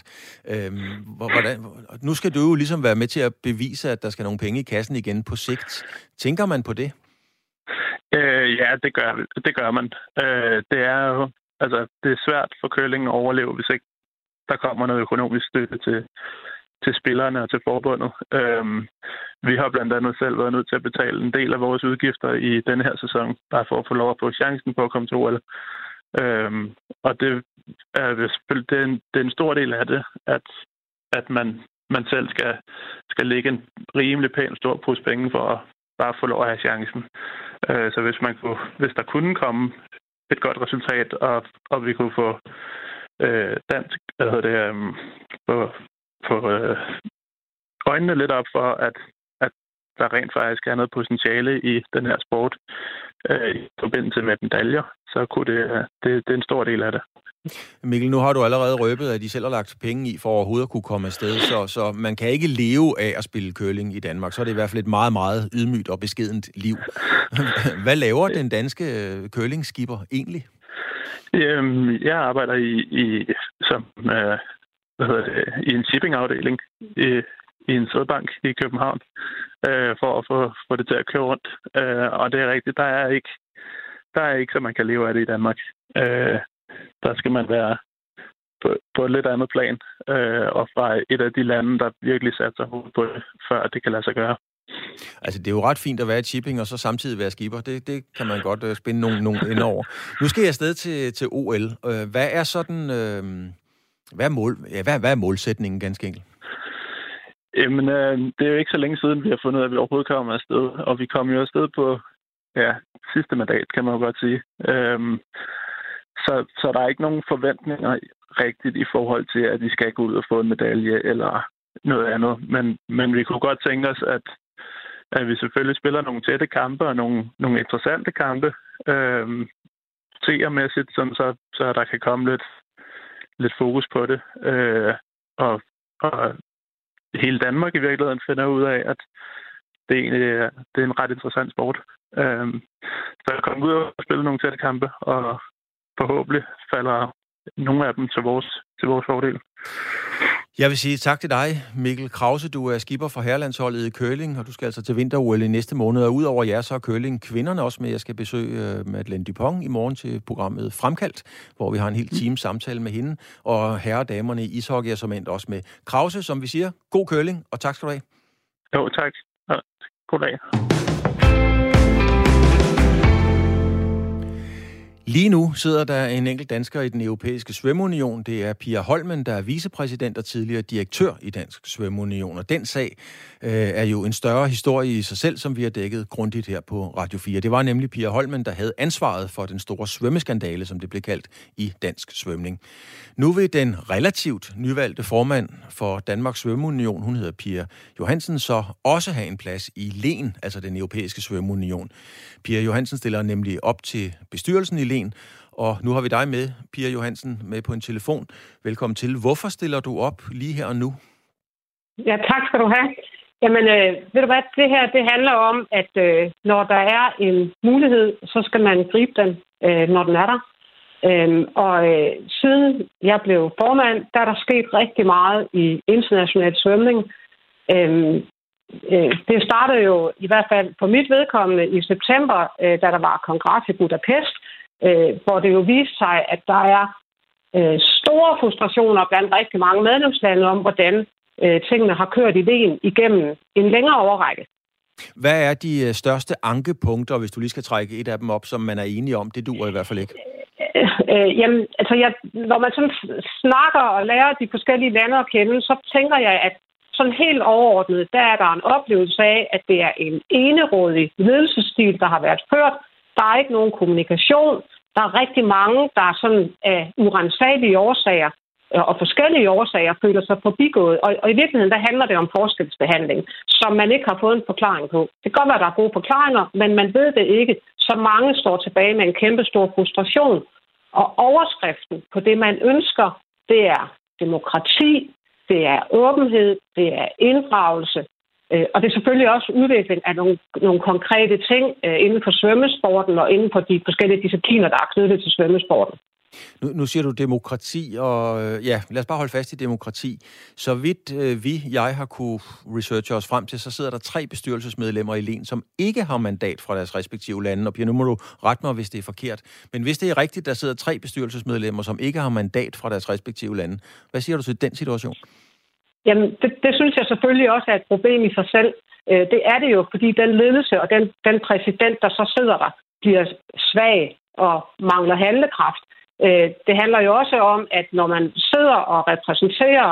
Nu skal du jo ligesom være med til at bevise, at der skal nogle penge i kassen igen på sigt. Tænker man på det? Ja, det gør man. Det er jo, altså, det er svært for curling at overleve, hvis ikke der kommer noget økonomisk støtte til spillerne og til forbundet. Vi har blandt andet selv været nødt til at betale en del af vores udgifter i denne her sæson, bare for at få lov at få chancen på at komme til OL. Og det er selvfølgelig det er en stor del af det, at man selv skal lægge en rimelig pæn stor pose penge for at bare få lov at have chancen. Så hvis der kunne komme et godt resultat, og vi kunne få dansk, få øjnene lidt op for, at der rent faktisk er noget potentiale i den her sport i forbindelse med medaljer, så kunne det er en stor del af det. Mikkel, nu har du allerede røbet, at de selv har lagt penge i for overhovedet at kunne komme afsted, så man kan ikke leve af at spille curling i Danmark. Så er det i hvert fald et meget, meget ydmygt og beskedent liv. Hvad laver den danske curlingskipper egentlig? Jeg arbejder i en shippingafdeling i en sædbank i København, for at få det til at køre rundt. Og det er rigtigt, der er ikke så man kan leve af det i Danmark. Der skal man være på et lidt andet plan, og fra et af de lande, der virkelig satser hovedet på det, før det kan lade sig gøre. Altså, det er jo ret fint at være i shipping, og så samtidig være skipper. Det kan man godt spænde nogle ind over. Nu skal jeg afsted til OL. Hvad er sådan... Hvad er målsætningen, ganske enkelt? Jamen, det er jo ikke så længe siden, vi har fundet, at vi overhovedet kommer afsted. Og vi kom jo afsted på sidste mandat, kan man jo godt sige. Så der er ikke nogen forventninger rigtigt i forhold til, at vi skal gå ud og få en medalje eller noget andet. Men vi kunne godt tænke os, at vi selvfølgelig spiller nogle tætte kampe og nogle interessante kampe. Seermæssigt, så der kan komme lidt fokus på det. Og hele Danmark i virkeligheden finder ud af, at det er en ret interessant sport. Så jeg kommer ud og spille nogle tætte kampe, og forhåbentlig falder nogle af dem til vores fordel. Jeg vil sige tak til dig, Mikkel Krause. Du er skipper for herrelandsholdet i curling, og du skal altså til vinter-OL i næste måned. Og udover jer, så er curling kvinderne også med. Jeg skal besøge Madeleine Dupont i morgen til programmet Fremkaldt, hvor vi har en hel time samtale med hende. Og herre og damerne i ishockey er som endt også med. Krause, som vi siger, god curling, og tak skal du have. Jo, tak. Ja, god dag. Lige nu sidder der en enkelt dansker i den europæiske svømmeunion. Det er Pia Holmen, der er vicepræsident og tidligere direktør i Dansk Svømmeunion. Og den sag er jo en større historie i sig selv, som vi har dækket grundigt her på Radio 4. Det var nemlig Pia Holmen, der havde ansvaret for den store svømmeskandale, som det blev kaldt i dansk svømning. Nu vil den relativt nyvalgte formand for Danmarks Svømmeunion, hun hedder Pia Johansen, så også have en plads i LEN, altså den europæiske svømmeunion. Pia Johansen stiller nemlig op til bestyrelsen i LEN, og nu har vi dig med, Pia Johansen, med på en telefon. Velkommen til. Hvorfor stiller du op lige her og nu? Ja, tak skal du have. Jamen, ved du hvad, det her, det handler om, at når der er en mulighed, så skal man gribe den, når den er der. Siden jeg blev formand, der er der sket rigtig meget i international svømning. Det startede jo i hvert fald på mit vedkommende i september, da der var kongres i Budapest, hvor det jo viste sig, at der er store frustrationer blandt rigtig mange medlemslande om, hvordan tingene har kørt i LEN igennem en længere overrække. Hvad er de største ankepunkter, hvis du lige skal trække et af dem op, som man er enige om? Det duer i hvert fald ikke. Jamen, altså, når man sådan snakker og lærer de forskellige lande at kende, så tænker jeg, at sådan helt overordnet, der er der en oplevelse af, at det er en enerådig ledelsesstil, der har været ført. Der er ikke nogen kommunikation. Der er rigtig mange, der sådan af urensagelige årsager og forskellige årsager føler sig forbigået. Og i virkeligheden, der handler det om forskelsbehandling, som man ikke har fået en forklaring på. Det kan godt være, der er gode forklaringer, men man ved det ikke. Så mange står tilbage med en kæmpe stor frustration. Og overskriften på det, man ønsker, det er demokrati, det er åbenhed, det er inddragelse. Og det er selvfølgelig også udvikling af nogle konkrete ting inden for svømmesporten og inden for de forskellige discipliner, der er knyttet til svømmesporten. Nu siger du demokrati, og lad os bare holde fast i demokrati. Så vidt jeg har kunne researche os frem til, så sidder der 3 bestyrelsesmedlemmer i LEN, som ikke har mandat fra deres respektive lande. Og Pia, nu må du rette mig, hvis det er forkert. Men hvis det er rigtigt, der sidder 3 bestyrelsesmedlemmer, som ikke har mandat fra deres respektive lande. Hvad siger du til den situation? Jamen, det synes jeg selvfølgelig også er et problem i sig selv. Det er det jo, fordi den ledelse og den præsident, der så sidder der, bliver svag og mangler handlekraft. Det handler jo også om, at når man sidder og repræsenterer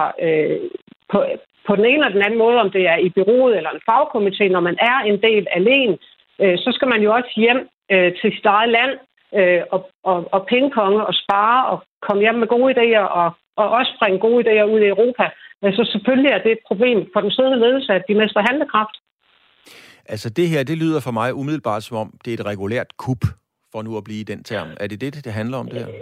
på den ene eller den anden måde, om det er i bureauet eller en fagkomité, når man er en del af LEN, så skal man jo også hjem til sit eget land og pingponge og spare og komme hjem med gode idéer og også bringe gode idéer ud i Europa. Så selvfølgelig er det et problem for den siddende ledelse, at de mister handlekraft. Altså det her, det lyder for mig umiddelbart som om, det er et regulært kup, for nu at blive i den term. Er det det handler om det her?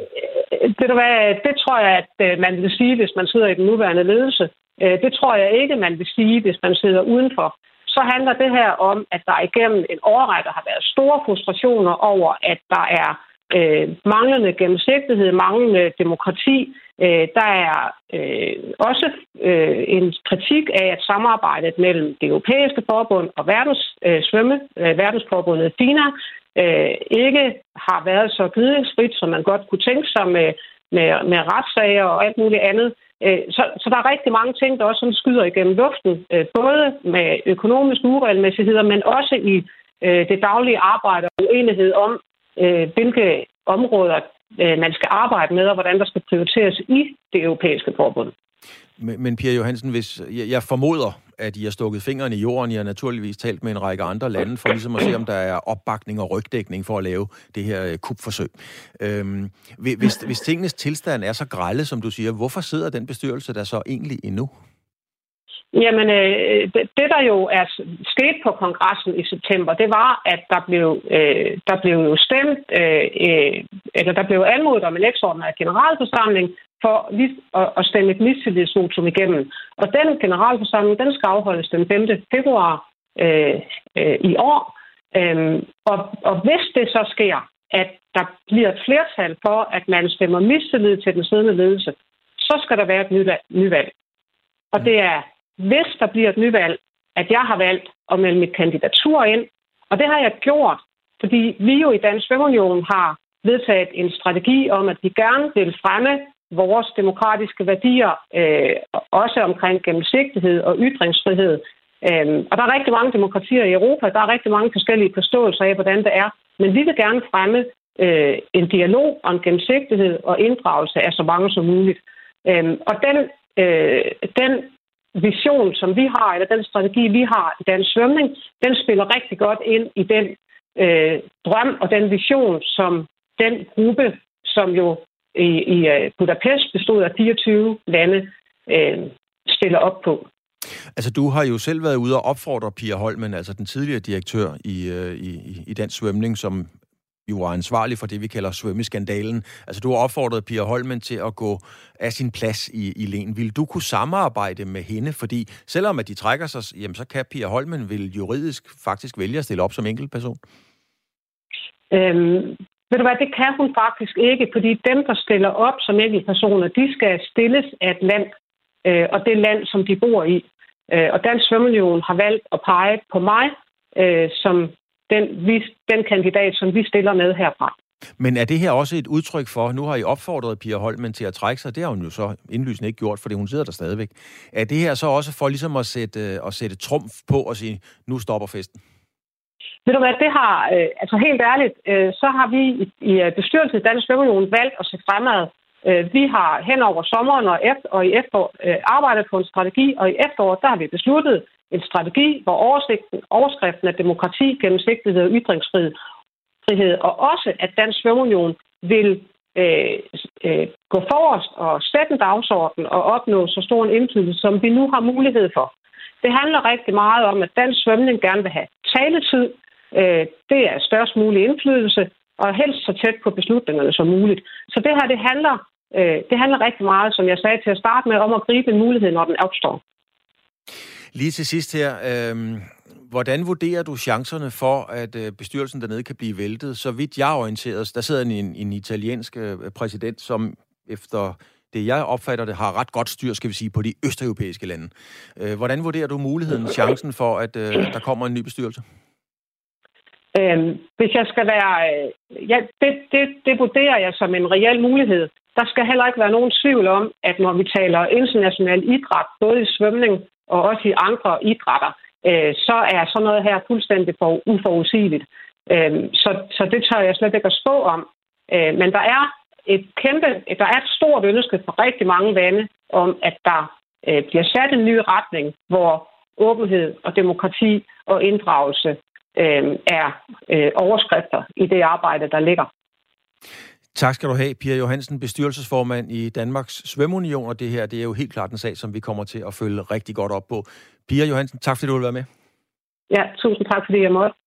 Det tror jeg, at man vil sige, hvis man sidder i den nuværende ledelse. Det tror jeg ikke, man vil sige, hvis man sidder udenfor. Så handler det her om, at der igennem en årrække har været store frustrationer over, at der er manglende gennemsigtighed, manglende demokrati. Der er også en kritik af, at samarbejdet mellem det europæiske forbund og verdensforbundet FINA ikke har været så gnidningsfrit, som man godt kunne tænke sig med retssager og alt muligt andet. Så der er rigtig mange ting, der også sådan skyder igennem luften, både med økonomiske uregelmæssigheder, men også i det daglige arbejde og uenighed om, hvilke områder man skal arbejde med, og hvordan der skal prioriteres i det europæiske forbund. Men Pia Johansen, hvis jeg formoder, at I har stukket fingeren i jorden, I har naturligvis talt med en række andre lande, for ligesom at se, om der er opbakning og rygdækning for at lave det her kupforsøg. Hvis tingenes tilstand er så grælde, som du siger, hvorfor sidder den bestyrelse der så egentlig endnu? Jamen, det der jo er sket på kongressen i september, det var, at der blev jo stemt, eller der blev anmodet om en ekstraordinær generalforsamling for at stemme et mistillidsvotum igennem. Og den generalforsamling, den skal afholdes den 5. februar i år. Og hvis det så sker, at der bliver et flertal for, at man stemmer mistillid til den siddende ledelse, så skal der være et nyvalg. Og det er, hvis der bliver et nyvalg, at jeg har valgt at melde mit kandidatur ind. Og det har jeg gjort, fordi vi jo i Dansk Svømmeunion har vedtaget en strategi om, at vi gerne vil fremme vores demokratiske værdier, også omkring gennemsigtighed og ytringsfrihed. Og der er rigtig mange demokratier i Europa, der er rigtig mange forskellige forståelser af, hvordan det er. Men vi vil gerne fremme en dialog om gennemsigtighed og inddragelse af så mange som muligt. Og den vision, som vi har, eller den strategi, vi har i dansk svømning, den spiller rigtig godt ind i den drøm og den vision, som den gruppe, som jo i Budapest bestod af 24 lande, stiller op på. Altså, du har jo selv været ude og opfordre Pia Holmen, altså den tidligere direktør i dansk svømning, som jo var ansvarlig for det, vi kalder svømmeskandalen. Altså, du har opfordret Pia Holmen til at gå af sin plads i LEN. Vil du kunne samarbejde med hende? Fordi selvom at de trækker sig, jamen, så kan Pia Holmen vel juridisk faktisk vælge at stille op som enkeltperson? Ved du hvad, det kan hun faktisk ikke, fordi dem, der stiller op som enkeltpersoner, de skal stilles af et land, og det land, som de bor i. Og Dansk Svømmeunion har valgt at pege på mig som den kandidat, som vi stiller med herfra. Men er det her også et udtryk for, nu har I opfordret Pia Holmen til at trække sig, det har hun jo så indlysende ikke gjort, fordi hun sidder der stadigvæk. Er det her så også for ligesom at sætte trumf på og sige, nu stopper festen? Ved du hvad, det har, altså helt ærligt, så har vi i bestyrelsen i Dansk Svømmeunion valgt at se fremad. Vi har hen over sommeren og i efterår arbejdet på en strategi, og i efteråret, der har vi besluttet en strategi, hvor overskriften er demokrati, gennemsigtighed og ytringsfrihed, og også at Dansk Svømmeunion vil gå forrest og sætte en dagsorden og opnå så stor en indflydelse, som vi nu har mulighed for. Det handler rigtig meget om, at dansk svømning gerne vil have taletid. Det er størst mulig indflydelse, og helst så tæt på beslutningerne som muligt. Så det her, det handler rigtig meget, som jeg sagde til at starte med, om at gribe en mulighed, når den opstår. Lige til sidst her, hvordan vurderer du chancerne for, at bestyrelsen dernede kan blive væltet? Så vidt jeg er orienteret, der sidder en italiensk præsident, som efter det, jeg opfatter det, har ret godt styr, skal vi sige, på de østeuropæiske lande. Hvordan vurderer du muligheden, chancen for, at der kommer en ny bestyrelse? Hvis jeg skal være... det vurderer jeg som en reel mulighed. Der skal heller ikke være nogen tvivl om, at når vi taler international idræt, både i svømning og også i andre idrætter, så er sådan noget her fuldstændig uforudsigeligt. Så det tør jeg slet ikke at spå om. Men der er et stort ønske for rigtig mange lande om, at der bliver sat en ny retning, hvor åbenhed og demokrati og inddragelse er overskrifter i det arbejde, der ligger. Tak skal du have, Pia Johansen, bestyrelsesformand i Danmarks Svømmeunion, og det er jo helt klart en sag, som vi kommer til at følge rigtig godt op på. Pia Johansen, tak fordi du vil være med. Ja, tusind tak fordi jeg måtte.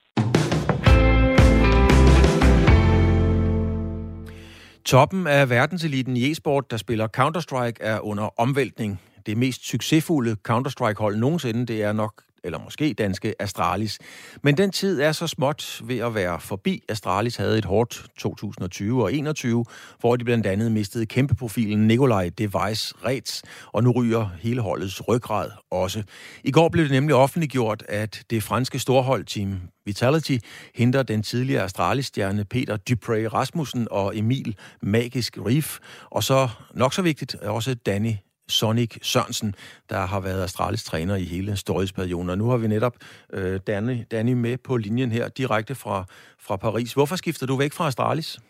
Toppen af verdenseliten i e-sport, der spiller Counter-Strike, er under omvæltning. Det mest succesfulde Counter-Strike-hold nogensinde, det er nok, eller måske danske Astralis. Men den tid er så småt ved at være forbi. Astralis havde et hårdt 2020 og 2021, hvor de blandt andet mistede kæmpeprofilen Nikolaj Device Reds, og nu ryger hele holdets ryggrad også. I går blev det nemlig offentliggjort, at det franske storhold Team Vitality henter den tidligere Astralis-stjerne Peter Dupré Rasmussen og Emil Magisk Rief, og så nok så vigtigt også Danny Sonic Sørensen, der har været Astralis træner i hele storhedsperioden. Og nu har vi netop Danny med på linjen her, direkte fra Paris. Hvorfor skifter du væk fra Astralis?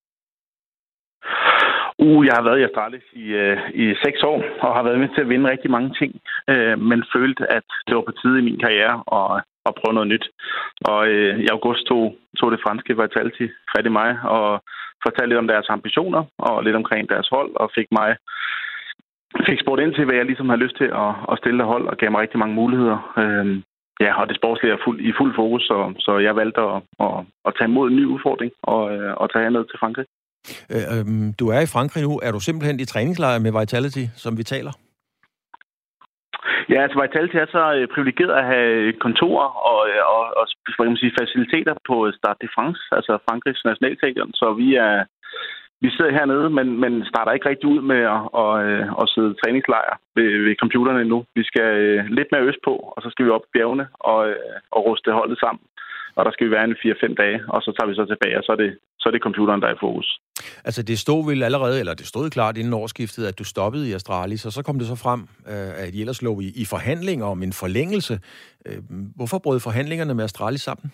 Jeg har været i Astralis i 6 år, og har været med til at vinde rigtig mange ting, men følte, at det var på tide i min karriere at prøve noget nyt. Og i august tog det franske Vitality fat i mig, og fortalte lidt om deres ambitioner, og lidt omkring deres hold, og fik spurgt ind til, hvad jeg ligesom har lyst til at stille hold, og gav mig rigtig mange muligheder. Og det sportslige er i fuld fokus, så jeg valgte at tage imod en ny udfordring og tage herned til Frankrig. Du er i Frankrig nu. Er du simpelthen i træningslejr med Vitality, som vi taler? Ja, altså Vitality er så privilegeret at have kontorer og faciliteter på Stade de France, altså Frankrigs nationalstadion, så vi sidder hernede, men starter ikke rigtig ud med at sidde træningslejr ved computerne endnu. Vi skal lidt mere øst på, og så skal vi op i bjergene og ruste holdet sammen. Og der skal vi være en 4-5 dage, og så tager vi så tilbage, og så er det computeren, der er i fokus. Altså det stod vel allerede, eller det stod klart inden årsskiftet, at du stoppede i Astralis, og så kom det så frem, at I ellers lå i forhandlinger om en forlængelse. Hvorfor brød forhandlingerne med Astralis sammen?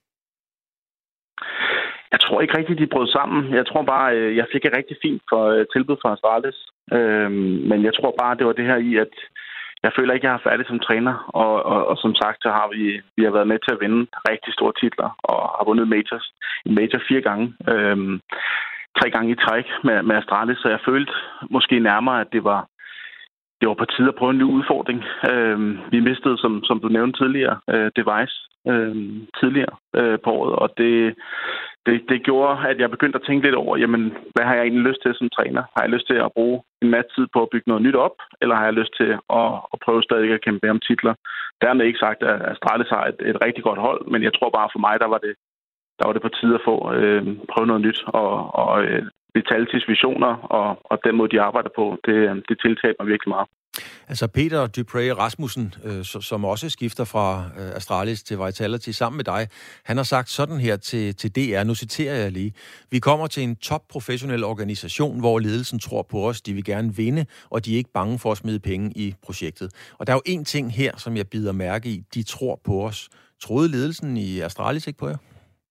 Jeg tror ikke rigtigt, de brød sammen. Jeg tror bare, jeg fik et rigtig fint tilbud fra Astralis. Men jeg tror bare, det var det her i, at jeg føler ikke, jeg er færdig som træner. Og som sagt, så har vi har været med til at vinde rigtig store titler og har vundet en major 4 gange. 3 gange i træk med Astralis, så jeg følte måske nærmere, at det var på tide at prøve en ny udfordring. Vi mistede, som du nævnte tidligere, Device tidligere på året, og det gjorde, at jeg begyndte at tænke lidt over, jamen, hvad har jeg egentlig lyst til som træner? Har jeg lyst til at bruge en masse tid på at bygge noget nyt op, eller har jeg lyst til at prøve stadig at kæmpe om titler? Dermed ikke sagt, at Astralis har et rigtig godt hold, men jeg tror bare for mig, der var det på tide at få prøve noget nyt, og Vitalitys visioner og den måde, de arbejder på, det tiltalte mig virkelig meget. Altså Peter Dupré Rasmussen, som også skifter fra Astralis til Vitality sammen med dig, han har sagt sådan her til DR, nu citerer jeg lige: "Vi kommer til en topprofessionel organisation, hvor ledelsen tror på os, de vil gerne vinde, og de er ikke bange for at smide penge i projektet." Og der er jo en ting her, som jeg bider mærke i: de tror på os. Troede ledelsen i Astralis ikke på jer?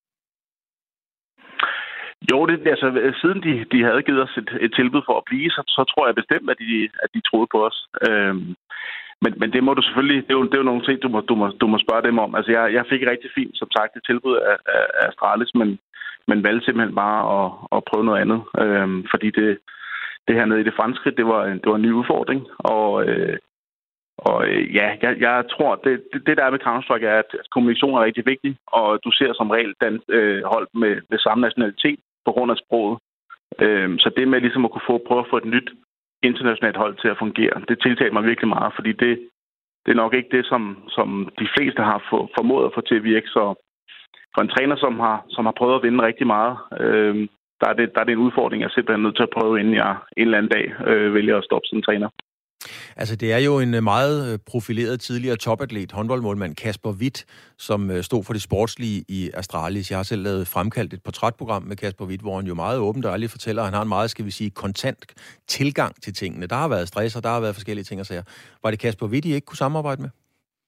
Jo, siden de havde givet os et tilbud for at blive, så tror jeg bestemt, at de troede på os. Men det må du selvfølgelig, det er jo nogle ting, du må spørge dem om. Altså, jeg fik rigtig fint, som sagt, et tilbud af Astralis, men valgte simpelthen bare at prøve noget andet. Fordi det her nede i det franske, det var en ny udfordring. Jeg tror, det der er med Counter-Strike er, at kommunikation er rigtig vigtig, og du ser som regel hold med samme nationalitet på grund af sproget. Så det med ligesom at kunne prøve at få et nyt internationalt hold til at fungere, det tiltaler mig virkelig meget, fordi det er nok ikke det, som de fleste har formået at få til at virke. Så for en træner, som har prøvet at vinde rigtig meget, der er det en udfordring, jeg simpelthen er nødt til at prøve, inden jeg en eller anden dag vælger at stoppe som træner. Altså, det er jo en meget profileret tidligere topatlet, håndboldmålmand Kasper Hvidt, som stod for det sportslige i Astralis. Jeg har selv lavet fremkaldt et portrætprogram med Kasper Hvidt, hvor han jo meget åbent og ærligt fortæller, at han har en meget, skal vi sige, kontant tilgang til tingene. Der har været stress, og der har været forskellige ting og sager. Var det Kasper Hvidt, I ikke kunne samarbejde med?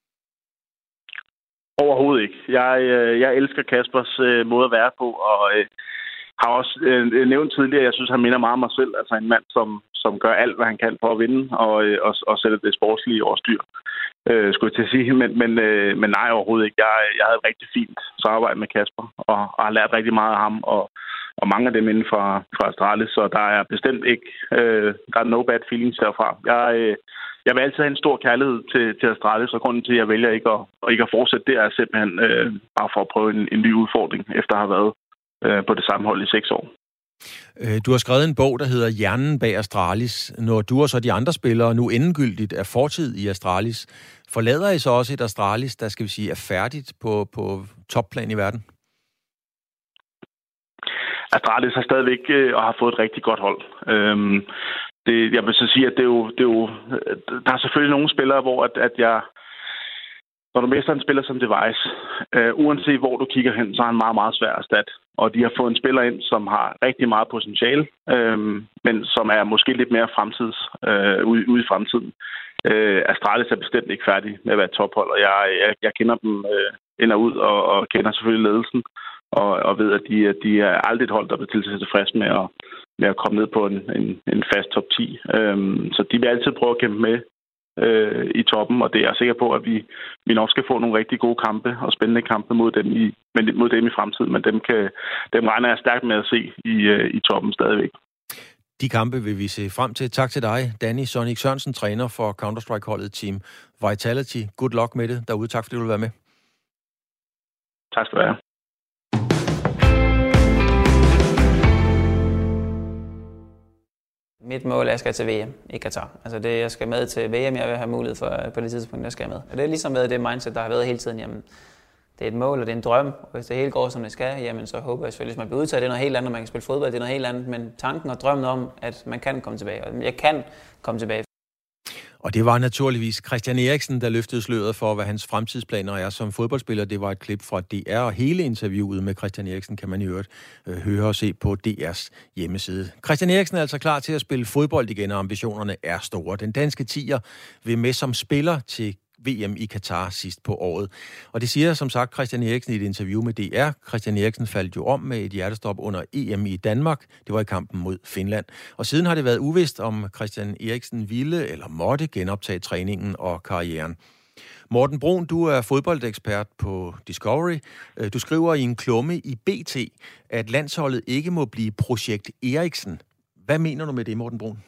Overhovedet ikke. Jeg elsker Kaspers måde at være på, og har også nævnt tidligere, jeg synes, han minder meget om mig selv. Altså en mand, som gør alt, hvad han kan for at vinde, og sætte det sportslige over styr, skulle jeg til at sige. Men nej, overhovedet ikke. Jeg havde et rigtig fint samarbejde med Kasper, og har lært rigtig meget af ham, og mange af dem inden fra Astralis, så der er bestemt ikke, der er no bad feelings derfra. Jeg vil altid have en stor kærlighed til Astralis, og grunden til, at jeg vælger ikke at fortsætte, det er simpelthen bare for at prøve en ny udfordring, efter at have været på det samme hold i 6 år. Du har skrevet en bog, der hedder Hjernen bag Astralis. Når du og så de andre spillere nu endegyldigt er fortid i Astralis, forlader I så også et Astralis, der skal vi sige er færdigt på topplan i verden? Astralis har stadigvæk og har fået et rigtig godt hold. Jeg vil så sige, at det er jo der er selvfølgelig nogle spillere, hvor at jeg, når du mister en spiller som Device, uanset hvor du kigger hen, så er han meget, meget svær at erstatte. Og de har fået en spiller ind, som har rigtig meget potentiale, men som er måske lidt mere ude i fremtiden. Astralis er bestemt ikke færdig med at være tophold, og jeg kender dem ind og ud, og kender selvfølgelig ledelsen, og ved, at de er aldrig et hold, der bliver tilfreds med at komme ned på en fast top 10. Så de vil altid prøve at kæmpe med i toppen, og det er jeg sikker på, at vi nok skal få nogle rigtig gode kampe og spændende kampe mod dem i fremtiden, men dem regner jeg stærkt med at se i toppen stadigvæk. De kampe vil vi se frem til. Tak til dig, Danny Sonic Sørensen, træner for Counter-Strike-holdet Team Vitality. Good luck med det derude. Tak fordi du vil være med. Tak skal du have. Mit mål er, at jeg skal til VM i Katar. Altså det, jeg skal med til VM, jeg vil have mulighed for på det tidspunkt, jeg skal med. Og det er ligesom været det mindset, der har været hele tiden. Jamen, det er et mål, og det er en drøm. Og hvis det hele går, som det skal, jamen så håber jeg selvfølgelig, hvis man bliver udtaget, det er noget helt andet, og man kan spille fodbold, det er noget helt andet. Men tanken og drømmen om, at man kan komme tilbage, og jeg kan komme tilbage. Og det var naturligvis Christian Eriksen, der løftede sløret for, hvad hans fremtidsplaner er som fodboldspiller. Det var et klip fra DR, og hele interviewet med Christian Eriksen kan man i øvrigt høre og se på DR's hjemmeside. Christian Eriksen er altså klar til at spille fodbold igen, og ambitionerne er store. Den danske tier vil med som spiller til VM i Katar sidst på året. Og det siger som sagt Christian Eriksen i et interview med DR. Christian Eriksen faldt jo om med et hjertestop under EM i Danmark. Det var i kampen mod Finland. Og siden har det været uvist, om Christian Eriksen ville eller måtte genoptage træningen og karrieren. Morten Brun, du er fodboldekspert på Discovery. Du skriver i en klumme i BT, at landsholdet ikke må blive projekt Eriksen. Hvad mener du med det, Morten Brun?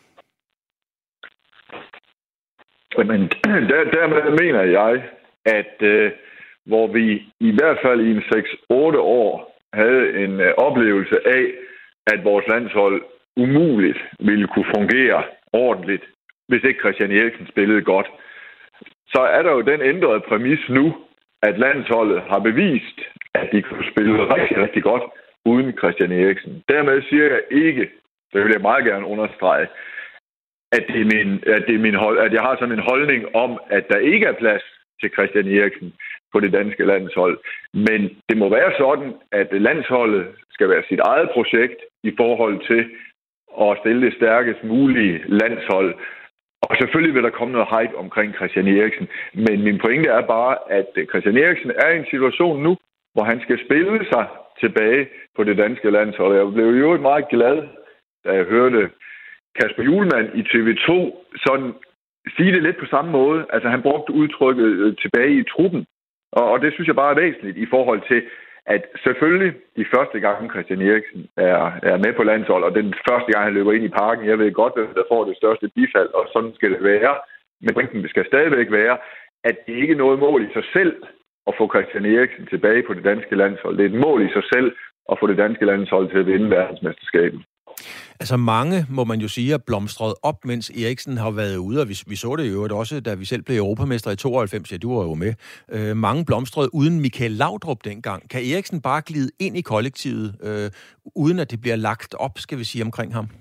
Men dermed mener jeg, at hvor vi i hvert fald i en 6-8 år havde en oplevelse af, at vores landshold umuligt ville kunne fungere ordentligt, hvis ikke Christian Eriksen spillede godt, så er der jo den ændrede præmis nu, at landsholdet har bevist, at de kunne spille rigtig, rigtig godt uden Christian Eriksen. Dermed siger jeg ikke, det vil jeg meget gerne understrege, at jeg har sådan en holdning om, at der ikke er plads til Christian Eriksen på det danske landshold. Men det må være sådan, at landsholdet skal være sit eget projekt i forhold til at stille det stærkest mulige landshold. Og selvfølgelig vil der komme noget hype omkring Christian Eriksen. Men min pointe er bare, at Christian Eriksen er i en situation nu, hvor han skal spille sig tilbage på det danske landshold. Jeg blev jo meget glad, da jeg hørte Kasper Hjulmand i TV2 sådan sige det lidt på samme måde. Altså han brugte udtrykket tilbage i truppen. Og det synes jeg bare er væsentligt i forhold til, at selvfølgelig de første gange Christian Eriksen er med på landshold, og den første gang han løber ind i parken, jeg ved godt, hvem der får det største bifald, og sådan skal det være. Men pointen skal stadigvæk være, at det ikke er noget mål i sig selv at få Christian Eriksen tilbage på det danske landshold. Det er et mål i sig selv at få det danske landshold til at vinde verdensmesterskabet. Altså mange, må man jo sige, er blomstret op, mens Eriksen har været ude, og vi så det jo også, da vi selv blev europamester i 92, ja, du var jo med. Mange blomstrede uden Michael Laudrup dengang. Kan Eriksen bare glide ind i kollektivet, uden at det bliver lagt op, skal vi sige, omkring ham?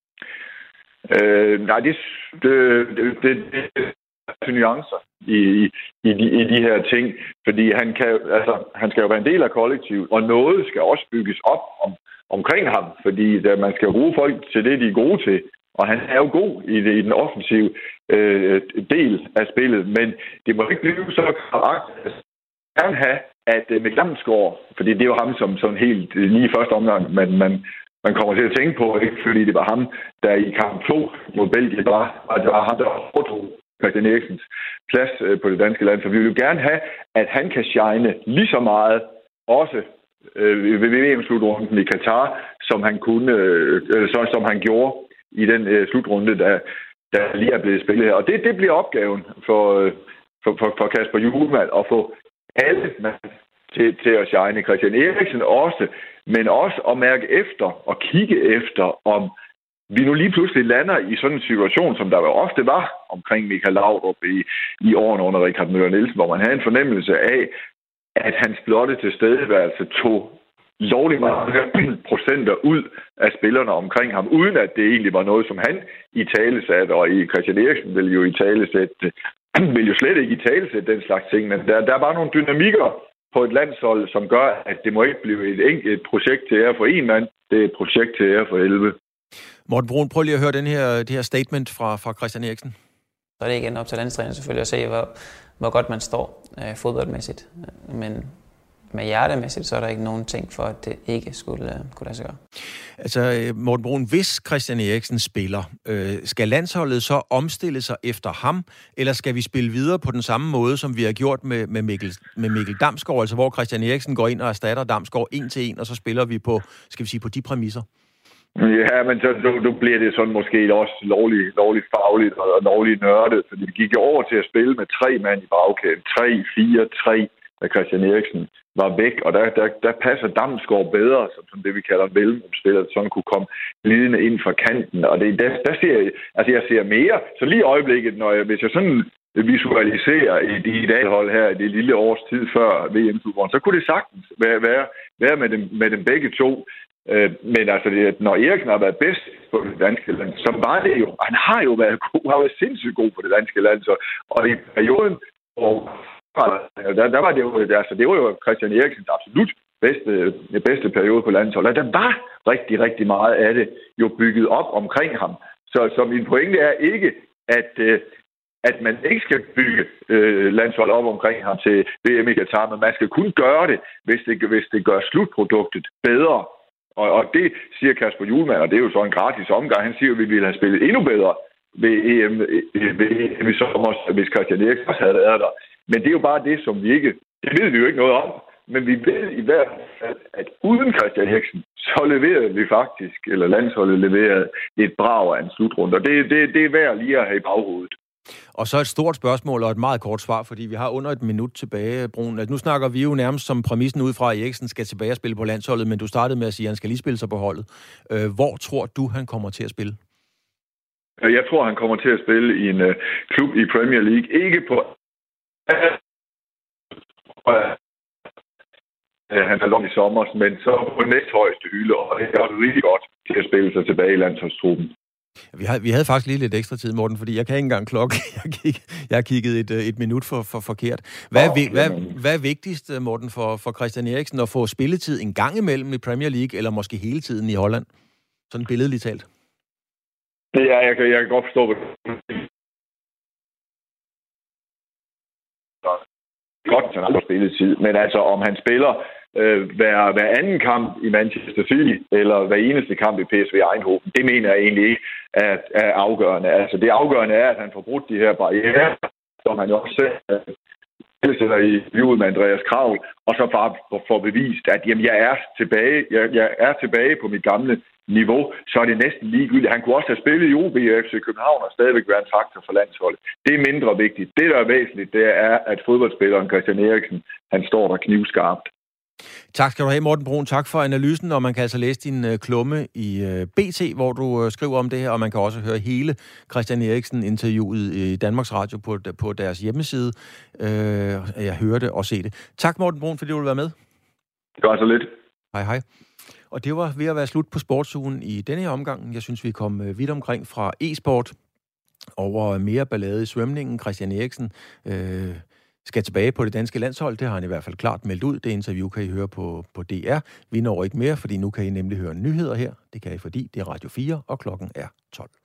Nej, det er nuancer i de her ting, fordi han skal jo være en del af kollektivet, og noget skal også bygges op omkring ham, fordi man skal bruge folk til det, de er gode til, og han er jo god i den offensive del af spillet, men det må ikke blive så korrekt. Jeg vil have, at Mikkel Damsgaard, fordi det er jo ham som sådan helt lige i første omgang, man kommer til at tænke på, ikke fordi det var ham, der i kamp 2 mod Belgien var ham, der overtog Christian Eriksens plads på det danske land. Så vi vil jo gerne have, at han kan shine lige så meget, også ved VM-slutrunden i Katar, som som han gjorde i den slutrunde, der lige er blevet spillet her. Og det bliver opgaven for Kasper Hjulmand at få alle til at shine. Christian Eriksen også, men også at mærke efter og kigge efter, om vi nu lige pludselig lander i sådan en situation, som der jo ofte var omkring Michael Laudrup i årene under Richard Møller Nielsen, hvor man havde en fornemmelse af, at hans blotte tilstedeværelse tog lovligt mange procenter ud af spillerne omkring ham, uden at det egentlig var noget, som han i talesatte, og i Christian Eriksen vil jo i talesætte, vil jo slet ikke i talesætte den slags ting, men der er bare nogle dynamikker på et landshold, som gør, at det må ikke blive et enkelt projekt til ære for en mand, det er et projekt til ære for 11. Morten Brun, prøv lige at høre det her statement fra Christian Eriksen. Så er det igen op til landstræner selvfølgelig at se, hvor godt man står fodboldmæssigt. Men med hjertemæssigt, så er der ikke nogen ting for, at det ikke skulle lade sig gøre. Altså, Morten Brun, hvis Christian Eriksen spiller, skal landsholdet så omstille sig efter ham, eller skal vi spille videre på den samme måde, som vi har gjort med Mikkel Damsgaard, altså hvor Christian Eriksen går ind og erstatter Damsgaard 1-1, og så spiller vi på, skal vi sige, på de præmisser? Ja, men så nu bliver det sådan måske også lovligt fagligt og lovligt nørdet, fordi vi gik jo over til at spille med 3 mand i bagkæden. 3-4-3, da Christian Eriksen var væk, og der passer Damsgaard bedre, som det vi kalder mellemrumsspiller, så han kunne komme glidende ind fra kanten, og der ser jeg ser mere, så lige i øjeblikket, hvis jeg sådan visualiserer et idéhold her i det lille års tid før VM-slutrunden, så kunne det sagtens være med dem begge to. Men altså, når Eriksen har været bedst på det danske land, så var det jo, han har jo været god, har været sindssygt god på det danske land, og i perioden, der var det jo, altså det var jo Christian Eriksens absolut bedste periode på landsholdet. Der var rigtig, rigtig meget af det jo bygget op omkring ham. Så min pointe er ikke, at man ikke skal bygge landshold op omkring ham til VM i Katar, men man skal kun gøre det, hvis det gør slutproduktet bedre. Og det siger Kasper Hjulmand, og det er jo så en gratis omgang. Han siger jo, at vi ville have spillet endnu bedre ved EM i sommer, hvis Christian Eriksen også havde været der. Men det er jo bare det, som vi ikke... Det ved vi jo ikke noget om. Men vi ved i hvert fald, at uden Christian Eriksen, så leverede vi faktisk, eller landsholdet leverede et brag af en slutrunde. Og det er værd lige at have i baghovedet. Og så et stort spørgsmål og et meget kort svar, fordi vi har under et minut tilbage, Brun. Nu snakker vi jo nærmest som præmissen ud fra, at Eriksen skal tilbage og spille på landsholdet, men du startede med at sige, at han skal lige spille sig på holdet. Hvor tror du, han kommer til at spille? Jeg tror, han kommer til at spille i en klub i Premier League. Ikke på... Han er langt i sommer, men så på næsthøjeste hylde, og det er rigtig godt til at spille sig tilbage i landsholdstruppen. Vi havde faktisk lige lidt ekstra tid, Morten, fordi jeg kan ikke engang klokke. Jeg har kigget et minut for forkert. Hvad er vigtigst, Morten, for Christian Eriksen at få spilletid en gang imellem i Premier League, eller måske hele tiden i Holland? Sådan billedligt talt. Ja, jeg kan godt forstå det. Godt, han har spilletid, men altså om han spiller hver anden kamp i Manchester City, eller hver eneste kamp i PSV Eindhoven, det mener jeg egentlig ikke er afgørende. Altså det afgørende er, at han får brudt de her barrierer, som han også eller i interviewet med Andreas Kraul, og så bare får bevist, at jamen, jeg er tilbage på mit gamle niveau, så er det næsten ligegyldigt. Han kunne også have spillet i OB og FC København og stadigvæk være en faktor for landsholdet. Det er mindre vigtigt. Det, der er væsentligt, det er, at fodboldspilleren Christian Eriksen, han står der knivskarpt. Tak skal du have, Morten Brun. Tak for analysen, og man kan altså læse din klumme i BT, hvor du skriver om det her, og man kan også høre hele Christian Eriksen-interviewet i Danmarks Radio på deres hjemmeside. Jeg hørte og se det. Tak, Morten Brun, fordi du ville være med. Det var så lidt. Hej, hej. Og det var ved at være slut på sportsugen i denne her omgang. Jeg synes, vi kom vidt omkring fra e-sport over mere ballade i svømningen. Christian Eriksen skal tilbage på det danske landshold. Det har han i hvert fald klart meldt ud. Det interview kan I høre på DR. Vi når ikke mere, fordi nu kan I nemlig høre nyheder her. Det kan I, fordi det er Radio 4, og klokken er 12.